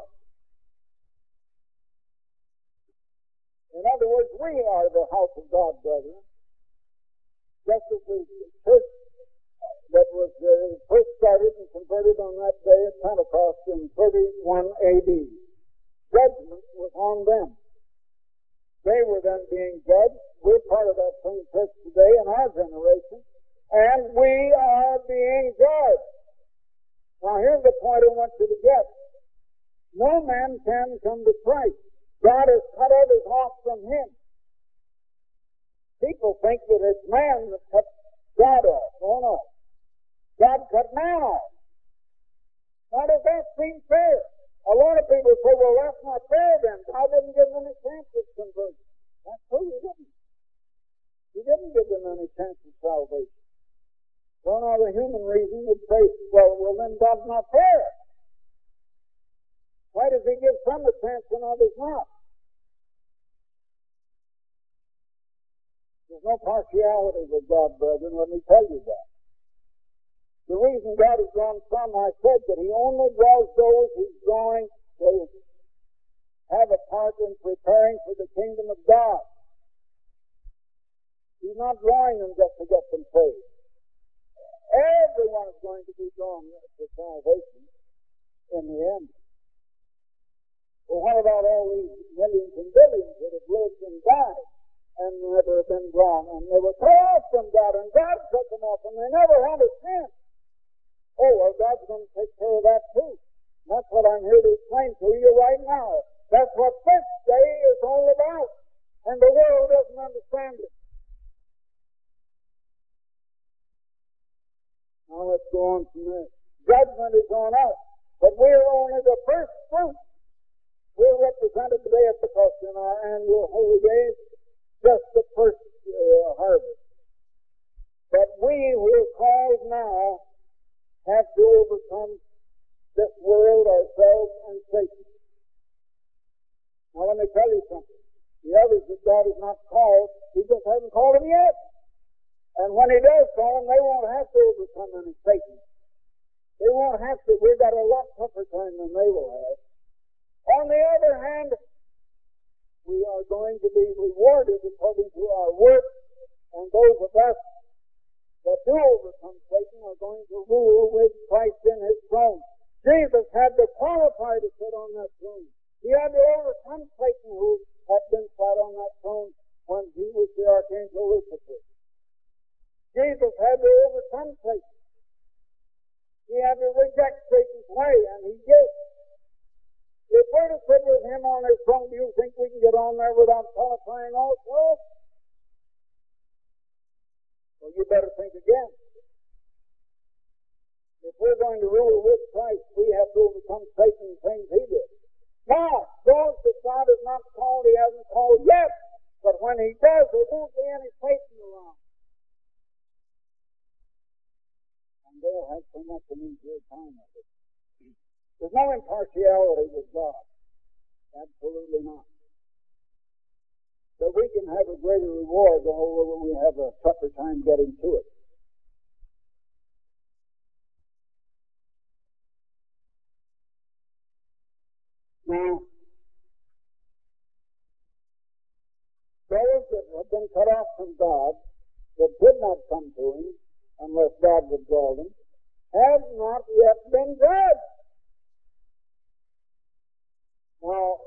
In other words, we are the house of God, brethren. Just as the church that was first started and converted on that day at Pentecost in 31 AD. Judgment was on them. They were then being judged. We're part of that same church today in our generation, and we are being judged. Now here's the point I want you to get. No man can come to Christ. God has cut others off from him. People think that it's man that cut God off. Oh no. God cut man off. Now does that seem fair? A lot of people say, well, that's not fair then. God didn't give them any chance of conversion. That's true, he didn't. He didn't give them any chance of salvation. So now the human reason would say, well then God's not fair. Why does he give some a chance and others not? There's no partiality with God, brethren, let me tell you that. The reason God has drawn some, I said that he only draws those he's drawing to have a part in preparing for the kingdom of God. He's not drawing them just to get them saved. Everyone is going to be drawn to salvation in the end. Well, what about all these millions and billions that have lived and died and never been drawn? And they were cut off from God, and God took them off, and they never had a chance. Oh, well, God's going to take care of that too. And that's what I'm here to explain to you right now. That's what this day is all about. And the world doesn't understand it. Now let's go on from there. Judgment is on us, but we're only the first fruit. We're represented today at the cost in our annual holy days, just the first harvest. But we who are called now have to overcome this world, ourselves, and Satan. Now let me tell you something. The others that God has not called, he just hasn't called them yet. And when he does call them, they won't have to overcome any Satan. They won't have to. We've got a lot tougher time than they will have. On the other hand, we are going to be rewarded according to our work, and those of us that do overcome Satan are going to rule with Christ in his throne. Jesus had to qualify to sit on that throne. He had to overcome Satan, who had been sat on that throne when he was the archangel Lucifer. Jesus had to overcome Satan. He had to reject Satan's way, and he did. If we're to sit with him on his throne, do you think we can get on there without qualifying also? Well, you better think again. If we're going to rule with Christ, we have to overcome Satan and things he did. Now, those that God has not called, he hasn't called yet. But when he does, there won't be any Satan around. And they'll have so much an easier time of it. There's no impartiality with God. Absolutely not. But we can have a greater reward, although we have a tougher time getting to it. Now, those that have been cut off from God, that did not come to him, unless God would draw them, have not yet been judged. Now,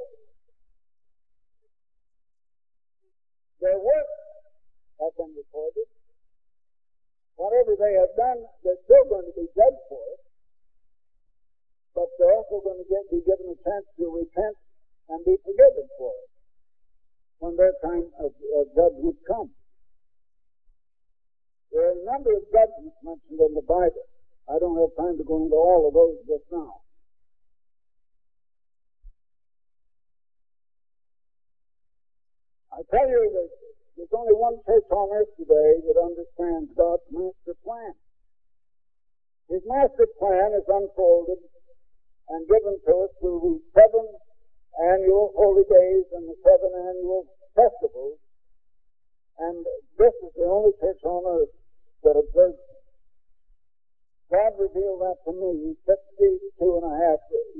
their works have been recorded. Whatever they have done, they're still going to be judged for it. But they're also going to be given a chance to repent and be forgiven for it when their time of judgment comes. There are a number of judgments mentioned in the Bible. I don't have time to go into all of those just now. I tell you that there's only one church on earth today that understands God's master plan. His master plan is unfolded and given to us through these 7 annual holy days and the 7 annual festivals. And this is the only church on earth that observes it. God revealed that to me 52 and a half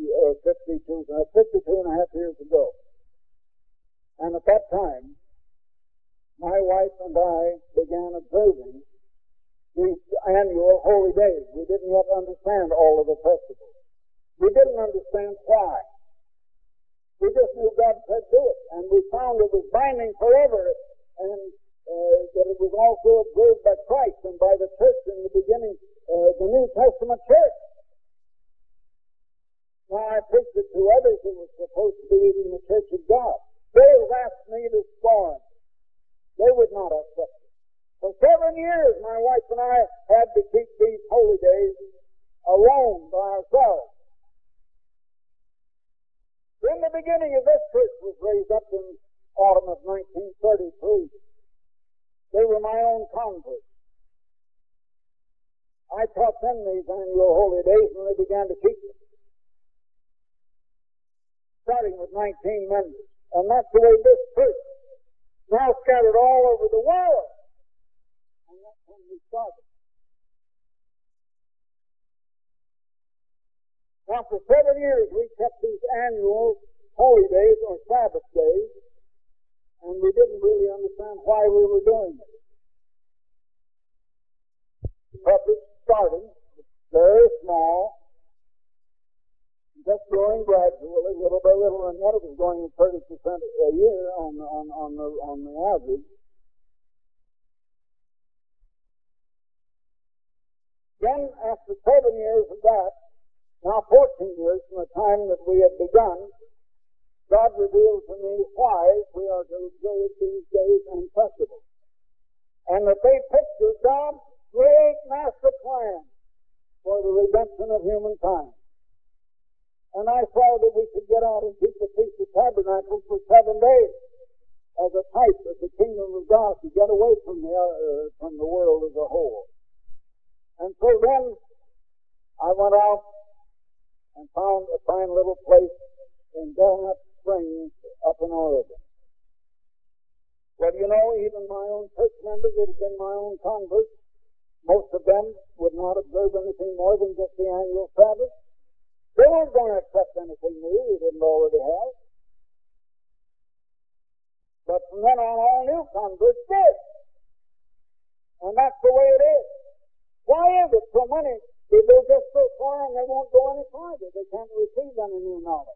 years ago. And at that time, my wife and I began observing these annual holy days. We didn't yet understand all of the festivals. We didn't understand why. We just knew God said do it. And we found it was binding forever, and that it was also observed by Christ and by the church in the beginning, the New Testament church. Now, I preached it to others who were supposed to be in the church of God. They asked me to scorn. They would not accept it. For 7 years, my wife and I had to keep these holy days alone by ourselves. When the beginning of this church was raised up in autumn of 1933, they were my own converts. I taught them these annual holy days and they began to keep them. Starting with 19 members. And that's the way this church, now scattered all over the world. And that's when we started. Now for 7 years we kept these annual holy days or Sabbath days, and we didn't really understand why we were doing it. The purpose starting very small, just growing gradually, little by little, and yet it was going at 30% a year on the average. Then, after 7 years of that, now 14 years from the time that we had begun, God revealed to me why we are to observe these days and festivals. And that they picture God's great master plan for the redemption of humankind. And I saw that we could get out and keep the Feast of Tabernacles for 7 days as a type of the kingdom of God to get away from the world as a whole. And so then I went out and found a fine little place in Belknap Springs up in Oregon. Well, you know, even my own church members that have been my own converts, most of them would not observe anything more than just the annual Sabbath. They weren't going to accept anything new they didn't already have. But from then on, all new converts did. And that's the way it is. Why is it so many? They go just so far and they won't go any farther. They can't receive any new knowledge.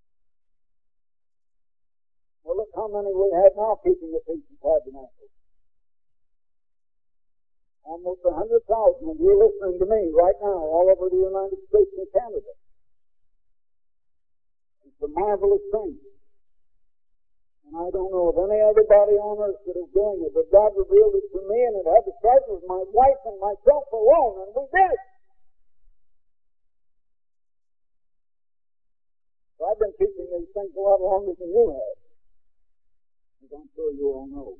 Well, look how many we have now keeping the Feast of Tabernacles. Almost 100,000 of you listening to me right now all over the United States and Canada. It's a marvelous thing. And I don't know of any other body on earth that is doing it, but God revealed it to me, and it had to start with my wife and myself alone, and we did it. So I've been keeping these things a lot longer than you have, as I'm sure you all know.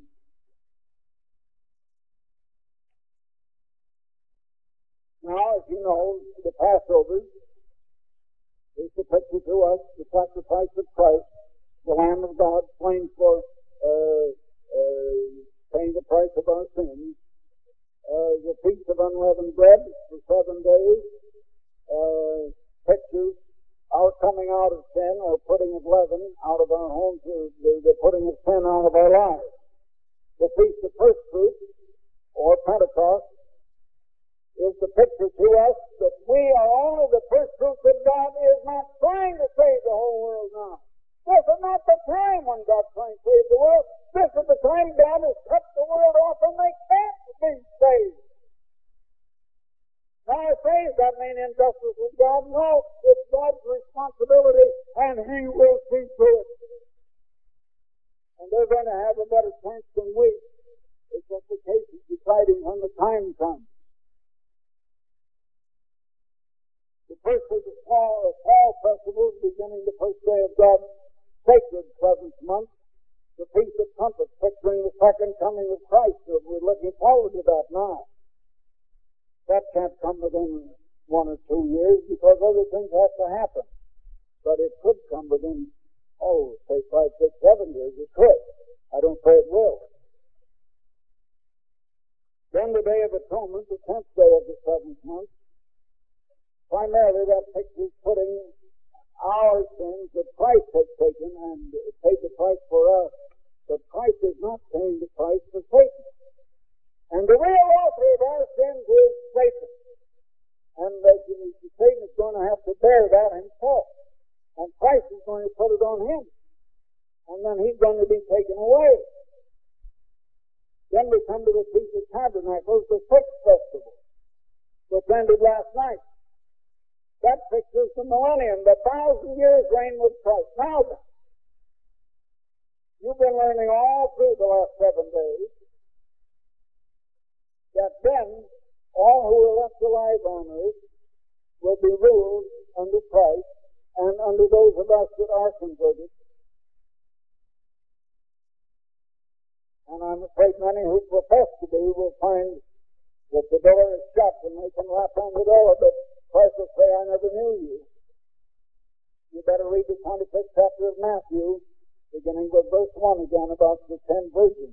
Now, as you know, the Passover is the picture to us, the sacrifice of Christ, the Lamb of God, slain for paying the price of our sins. The Feast of Unleavened Bread for 7 days pictures our coming out of sin, or putting of leaven out of our homes, the putting of sin out of our lives. The Feast of First Fruits, or Pentecost, is the picture to us that we are only the first fruits of God is not trying to save the whole world now. This is not the time when God's trying to save the world. This is the time God has cut the world off and they can't be saved. Now I say, does that mean injustice with God? No, it's God's responsibility and He will see to it. And they're going to have a better chance than we. It's just the case of deciding when the time comes. The first of the fall festival, beginning the first day of God's sacred seventh month, the Feast of Trumpets, picturing the second coming of Christ. So we're looking forward to that now. That can't come within 1 or 2 years because other things have to happen. But it could come within, say 5, 6, 7 years. It could. I don't say it will. Then the Day of Atonement, the 10th day of the 7th month, primarily that pictures putting our sins that Christ has taken and paid the price for us, but Christ is not paying the price for Satan. And the real author of our sins is Satan. And Satan is going to have to bear that himself. And Christ is going to put it on him. And then he's going to be taken away. Then we come to the Feast of Tabernacles, the 6th festival, which ended last night. That pictures the millennium, the 1,000 years reign with Christ. Now then, you've been learning all through the last 7 days that then all who are left alive on earth will be ruled under Christ and under those of us that are converted. And I'm afraid many who profess to be will find that the door is shut and they can rap on the door, but Christ will say, I never knew you. You better read the 25th chapter of Matthew, beginning with verse 1 again, about the 10 virgins.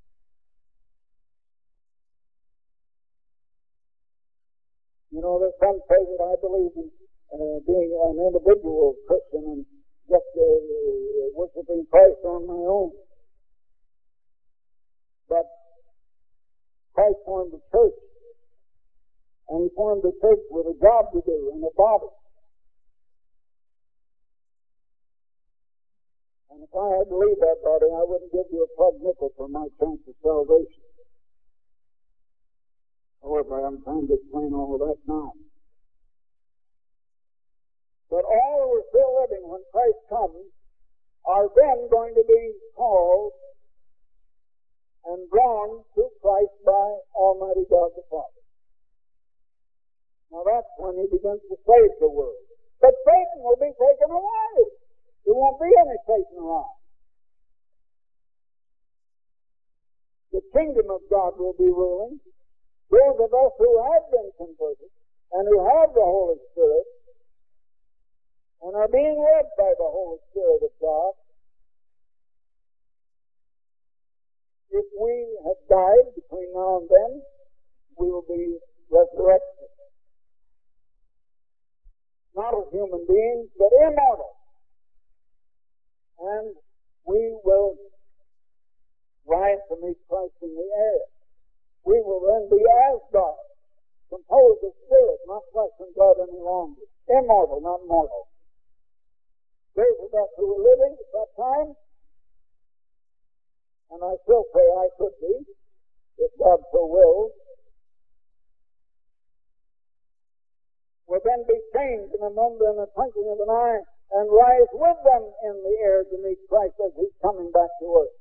You know, there's some say that I believe in being an individual Christian and just worshiping Christ on my own. But Christ formed the church, and he formed the church with a job to do and a body. And if I had to leave that body, I wouldn't give you a plug nickel for my chance of salvation. However, I'm trying to explain all of that now. But all who are still living when Christ comes are then going to be called and drawn to Christ by Almighty God the Father. Now that's when he begins to save the world. But Satan will be taken away. There won't be any Satan around. The kingdom of God will be ruling. Those of us who have been converted and who have the Holy Spirit and are being led by the Holy Spirit of God, if we have died between now and then, we will be resurrected. Not as human beings, but immortal. And we will rise to meet Christ in the air. We will then be as God, composed of spirit, not flesh and blood any longer. Immortal, not mortal. Those of us who were living at that time, and I still say I could be, if God so wills, will then be changed in a moment, in the twinkling of an eye, and rise with them in the air to meet Christ as he's coming back to earth.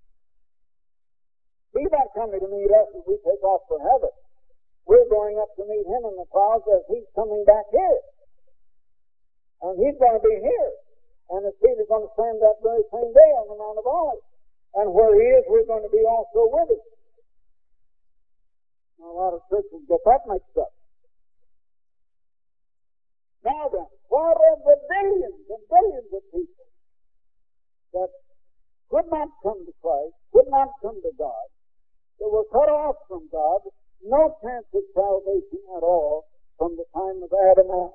He's not coming to meet us as we take off for heaven. We're going up to meet him in the clouds as he's coming back here. And he's going to be here. And his feet are going to stand that very same day on the Mount of Olives. And where he is, we're going to be also with him. Now, a lot of churches get that mixed up. Now then, what of the billions and billions of people that could not come to Christ, could not come to God, that were cut off from God, no chance of salvation at all from the time of Adam on?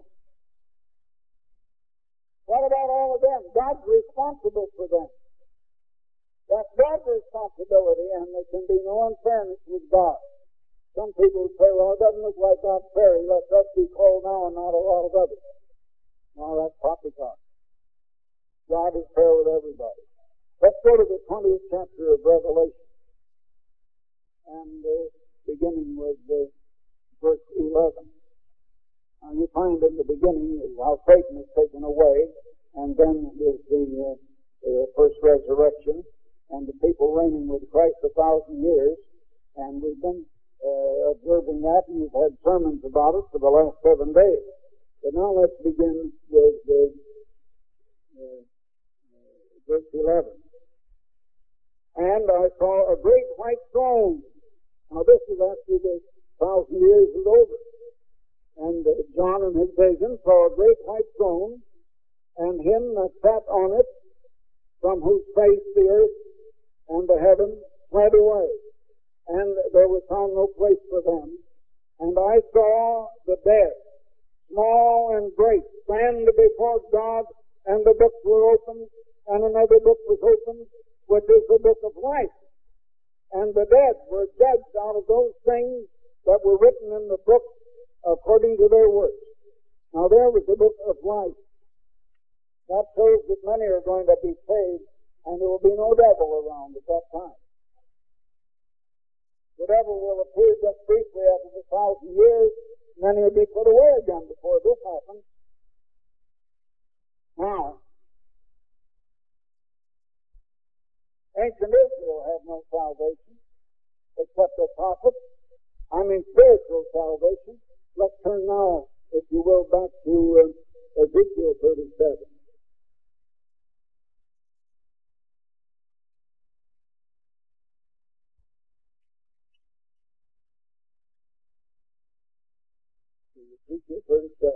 What about all of them? God's responsible for them. That's God's responsibility, and there can be no unfairness with God. Some people say, well, it doesn't look like God's fair. He lets us be called now and not a lot of others. No, that's poppycock. God is fair with everybody. Let's go to the 20th chapter of Revelation. And beginning with verse 11. Now you find in the beginning how Satan is taken away, and then is the first resurrection, and the people reigning with Christ 1,000 years, And we've been observing that, and you've had sermons about it for the last 7 days. But now let's begin with verse 11. And I saw a great white throne. Now this is after the 1,000 years is over. And John in his vision saw a great white throne, and him that sat on it, from whose face the earth and the heaven fled away, and there was found no place for them. And I saw the dead, small and great, stand before God, and the books were opened, and another book was opened, which is the book of life. And the dead were judged out of those things that were written in the book according to their works. Now there was the book of life. That shows that many are going to be saved, and there will be no devil around at that time. The devil will appear just briefly after the 1,000 years, and then he'll be put away again before this happens. Now, ancient Israel had no salvation except the prophets. I mean spiritual salvation. Let's turn now, if you will, back to Ezekiel 37. Ezekiel 37.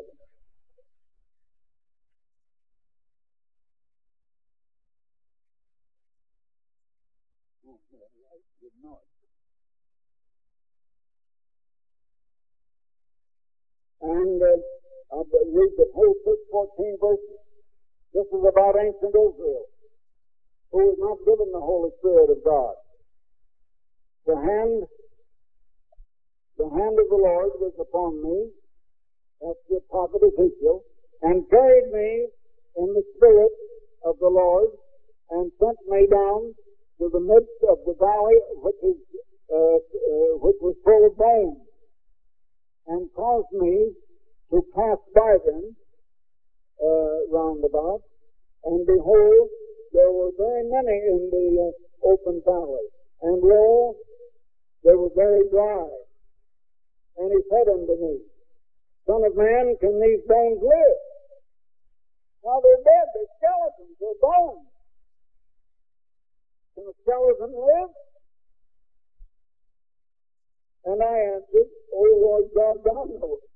And I'll read the whole first 14 verses. This is about ancient Israel, who was not given the Holy Spirit of God. The hand of the Lord was upon me, that's the prophet Ezekiel, and carried me in the spirit of the Lord, and sent me down to the midst of the valley which was full of bones, and caused me to pass by them round about, and behold, there were very many in the open valley, and lo, they were very dry. And he said unto me, Son of man, can these bones live? Now they're dead, they're skeletons, they're bones. Can a skeleton live? And I answered, O Lord God, thou knowest.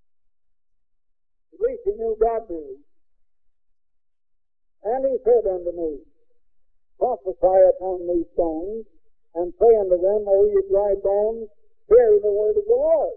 At least he knew God knew. And he said unto me, Prophesy upon these bones, and say unto them, O ye dry bones, hear the word of the Lord.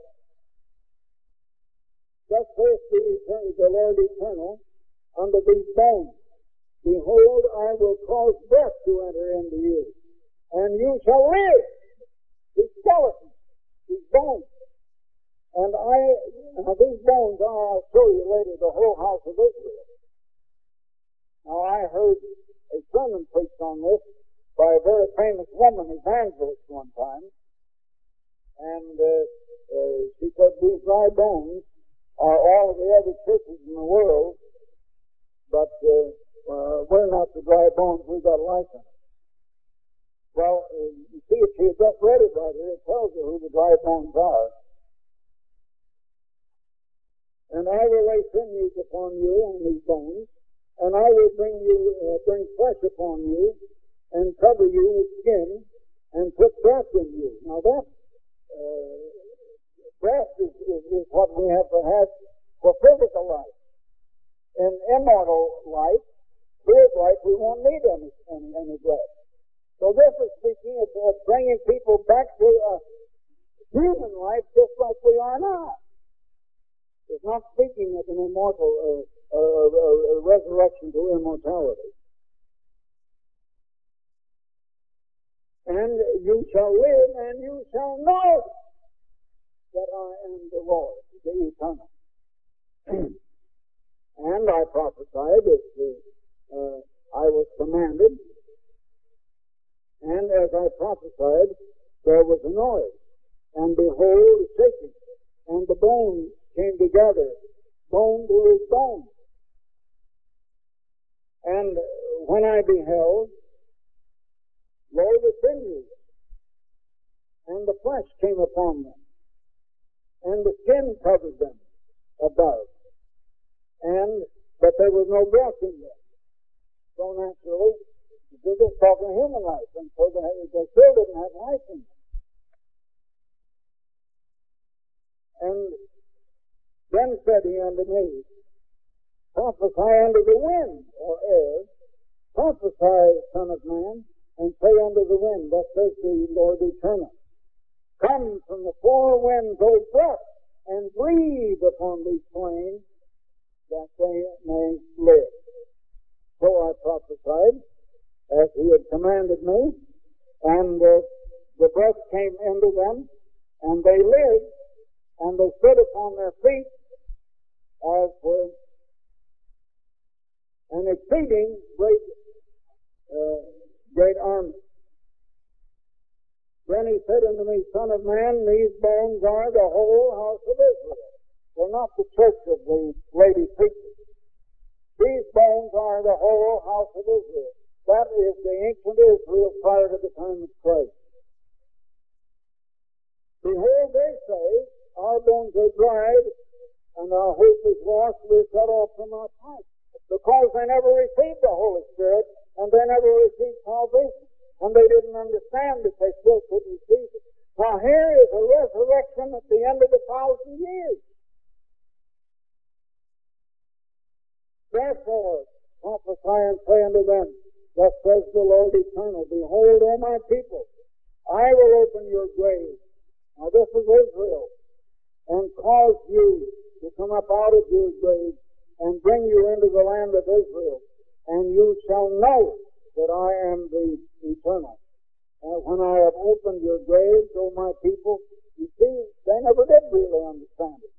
Thus saith the Lord eternal unto these bones, Behold, I will cause breath to enter into you, and you shall live. These skeletons, these bones. And these bones are, I'll show you later, the whole house of Israel. Now I heard a sermon preached on this by a very famous woman, evangelist, one time. And she said these dry bones are all of the other churches in the world, but we're not the dry bones, we've got life in it. Well, you see, if she had just read it right here, it tells you who the dry bones are. And I will lay sinews upon you on these bones, and I will bring flesh upon you, and cover you with skin, and put breath in you. Now that breath is what we have to have for physical life. In immortal life, spirit life, we won't need any breath. So this is speaking of bringing people back to a human life just like we are now. It's not speaking of an immortal resurrection to immortality. And you shall live, and you shall know that I am the Lord, the eternal. And I prophesied as I was commanded, and as I prophesied, there was a noise, and behold, a shaking, and the bones came together, bone to his bone. And when I beheld, lo, the sinews, and the flesh flesh came upon them, and the skin covered them above, but there was no breath in them. So naturally, they're just talking human life, and so they still didn't have life in them. And then said he unto me, prophesy unto the wind, or air, prophesy, Son of Man, and say unto the wind, thus says the Lord Eternal, come from the four winds, O breath, and breathe upon these plains, that they may live. So I prophesied, as he had commanded me, and the breath came into them, and they lived, and they stood upon their feet as an exceeding great army. Then he said unto me, Son of man, these bones are the whole house of Israel. They're not the church of the lady preachers. These bones are the whole house of Israel. That is the ancient Israel prior to the time of Christ. Behold, they say, our bones are dried, and our hope is lost, we're cut off from our pipe. Because they never received the Holy Spirit, and they never received salvation. And they didn't understand that they still couldn't receive it. Now here is a resurrection at the end of 1,000 years. Therefore, prophesy and say unto them, thus says the Lord Eternal, behold, O my people, I will open your grave. Now this is Israel, and cause you to come up out of your grave, and bring you into the land of Israel, and you shall know that I am the Eternal. And when I have opened your graves, O my people, you see, they never did really understand it.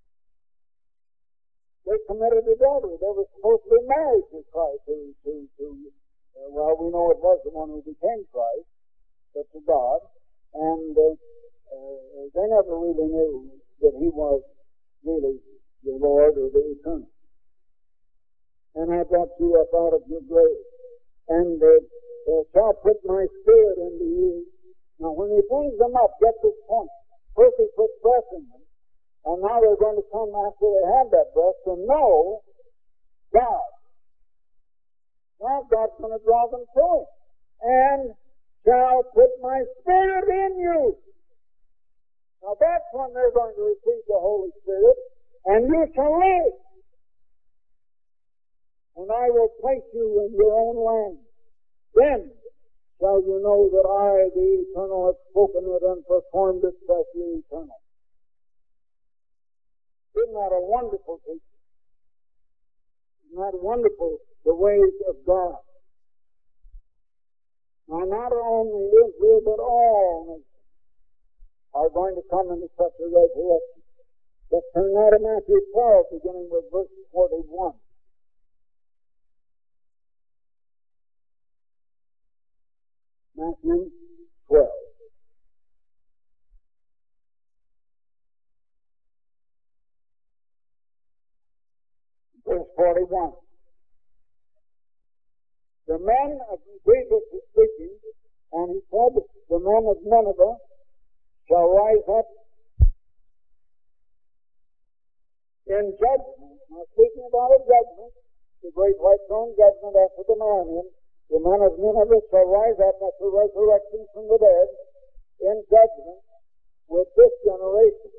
They committed adultery. They were supposed to be married to Christ, well, we know it was the one who became Christ, but to God, and they never really knew that he was really the Lord or the Eternal. And I brought you up out of your grave, and shall put my spirit into you. Now when he brings them up, get this point. First he puts breath in them, and now they're going to come after they have that breath to know God. Now God's going to draw them to him. And shall put my spirit in you. Now that's when they're going to receive the Holy Spirit, and you shall live. And I will place you in your own land. Then shall you know that I, the Eternal, have spoken it and performed it, says the Eternal. Isn't that a wonderful teaching? Isn't that wonderful, the ways of God? Now, not only Israel, but all nations are going to come into such a resurrection. Let's turn now to Matthew 12, beginning with verse 41. Matthew 12. Verse 41. The men of Jesus is speaking, and he said, the men of Nineveh shall rise up in judgment. Now speaking about a judgment, the great white throne judgment after the millennium, the men of Nineveh shall rise up after resurrection from the dead in judgment with this generation,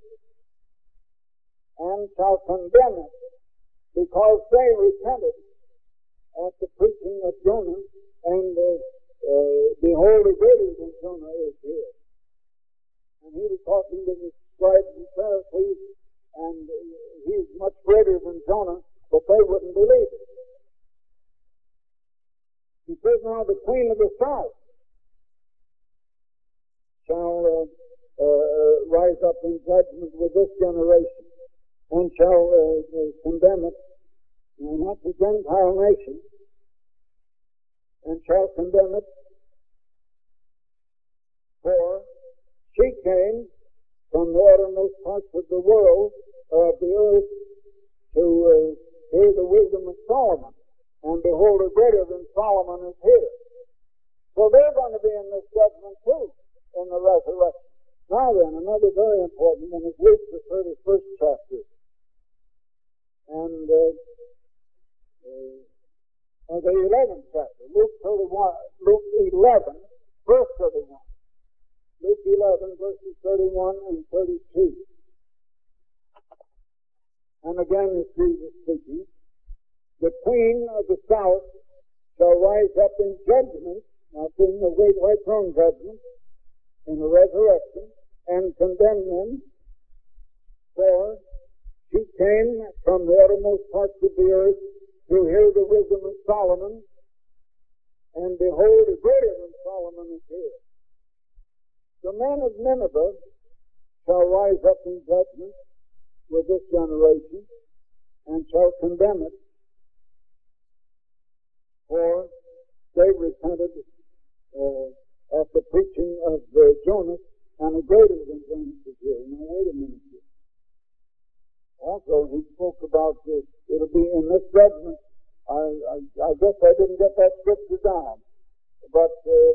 and shall condemn it, because they repented at the preaching of Jonah, and behold, a greater than Jonah is here. And he was talking to the scribes and Pharisees, and he's much greater than Jonah, but they wouldn't believe it. He says, now the queen of the south shall rise up in judgment with this generation, and shall condemn it, and not the Gentile nation, and shall condemn it, for she came from the uttermost parts of the world, of the earth, to hear the wisdom of Solomon. And behold, a greater than Solomon is here. So they're going to be in this judgment too, in the resurrection. Now then, another very important one is Luke, the 31st chapter. And the 11th chapter. Luke 11, verse 31. Luke 11, verses 31 and 32. And again is Jesus speaking. The queen of the south shall rise up in judgment, not in the great white throne judgment, in the resurrection, and condemn them, for she came from the uttermost parts of the earth to hear the wisdom of Solomon, and behold, a greater than Solomon is here. The men of Nineveh shall rise up in judgment with this generation, and shall condemn it, for they repented at the preaching of Jonas, and a greater than Jonas is here. Now wait a minute here. Also, he spoke about it'll be in this judgment. I guess I didn't get that scripture down, but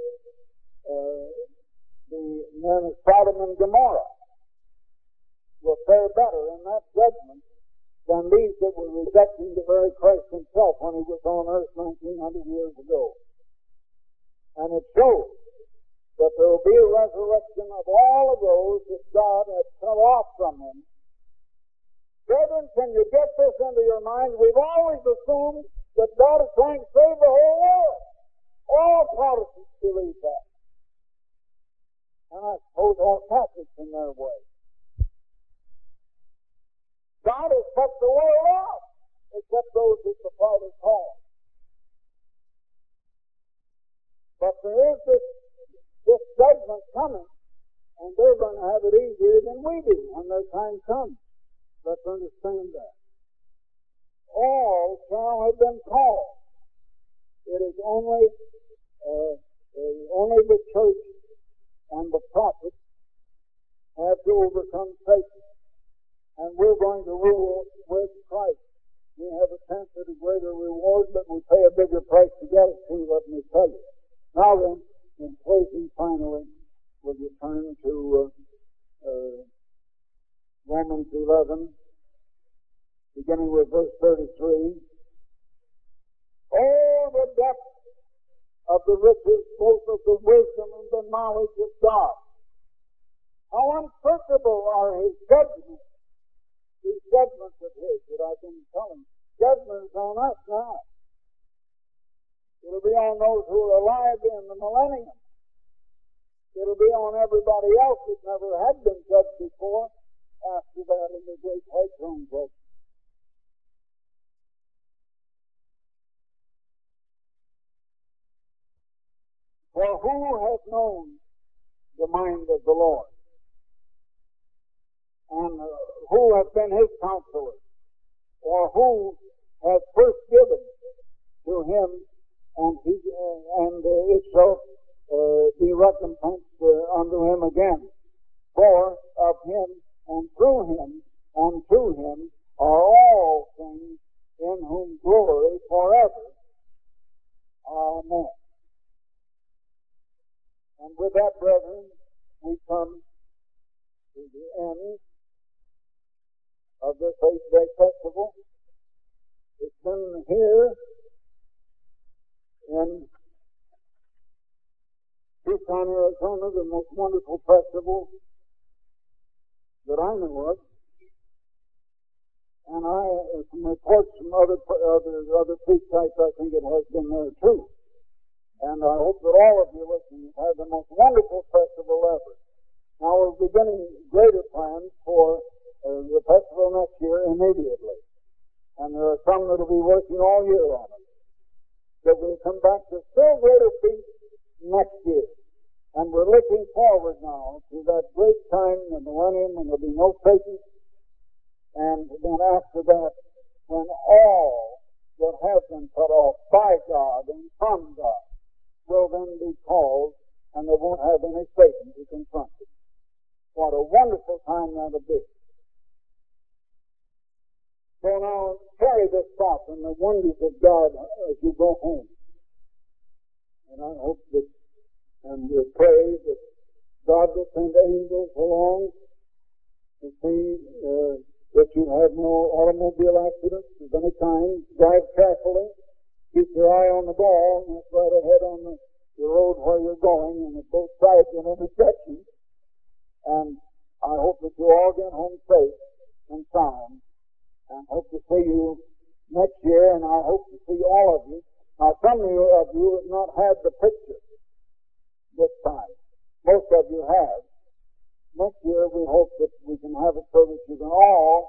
the men of Sodom and Gomorrah will fare better in that judgment than these that were rejecting the very Christ himself when he was on earth 1900 years ago. And it shows that there will be a resurrection of all of those that God had cut off from him. Brethren, can you get this into your mind? We've always assumed that God is trying to save the whole world. All Protestants believe that. And I suppose all Catholics in their way. God has cut the world off, except those that the Father called. But there is this judgment coming, and they're going to have it easier than we do when their time comes. Let's understand that. All shall have been called. It is only the church and the prophets have to overcome Satan. And we're going to rule with Christ. We have a chance at a greater reward, but we pay a bigger price to get it to, let me tell you. Now then, in closing finally, will you turn to Romans 11, beginning with verse 33. Oh, the depth of the riches, both of the wisdom and the knowledge of God. How unsearchable are his judgments. These judgments of his that I've been telling. Judgments on us now. It'll be on those who are alive in the millennium. It'll be on everybody else that never had been judged before after that in the great white throne judgment. For who has known the mind of the Lord? And who has been his counselor? Or who has first given to him, and it shall be recompensed unto him again? For of him, and through him, and to him are all things, in whom glory forever. Amen. And with that, brethren, we come to the end of this 8-day festival. It's been here in Tucson, Arizona, the most wonderful festival that I know of. And some reports from other peak sites, I think it has been there too. And I hope that all of you listening have the most wonderful festival ever. Now we're beginning greater plans for the festival next year immediately. And there are some that will be working all year on it. That we'll come back to still greater feasts next year. And we're looking forward now to that great time, the millennium, when there'll be no Satan. And then after that, when all that have been cut off by God and from God will then be called, and they won't have any Satan to confront them. What a wonderful time that'll be. So now, carry this thought and the wonders of God as you go home. And I hope that, and we pray that God to send angels along to see that you have no automobile accidents of any kind. Drive carefully. Keep your eye on the ball, and that's right ahead on the road where you're going, and at both sides in every section. And I hope that you all get home safe and sound, and hope to see you next year, and I hope to see all of you. Now, some of you have not had the picture this time. Most of you have. Next year, we hope that we can have it so that you can all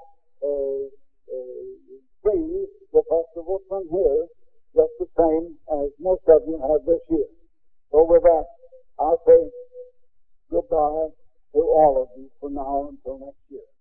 see the festival from here just the same as most of you have this year. So with that, I say goodbye to all of you for now until next year.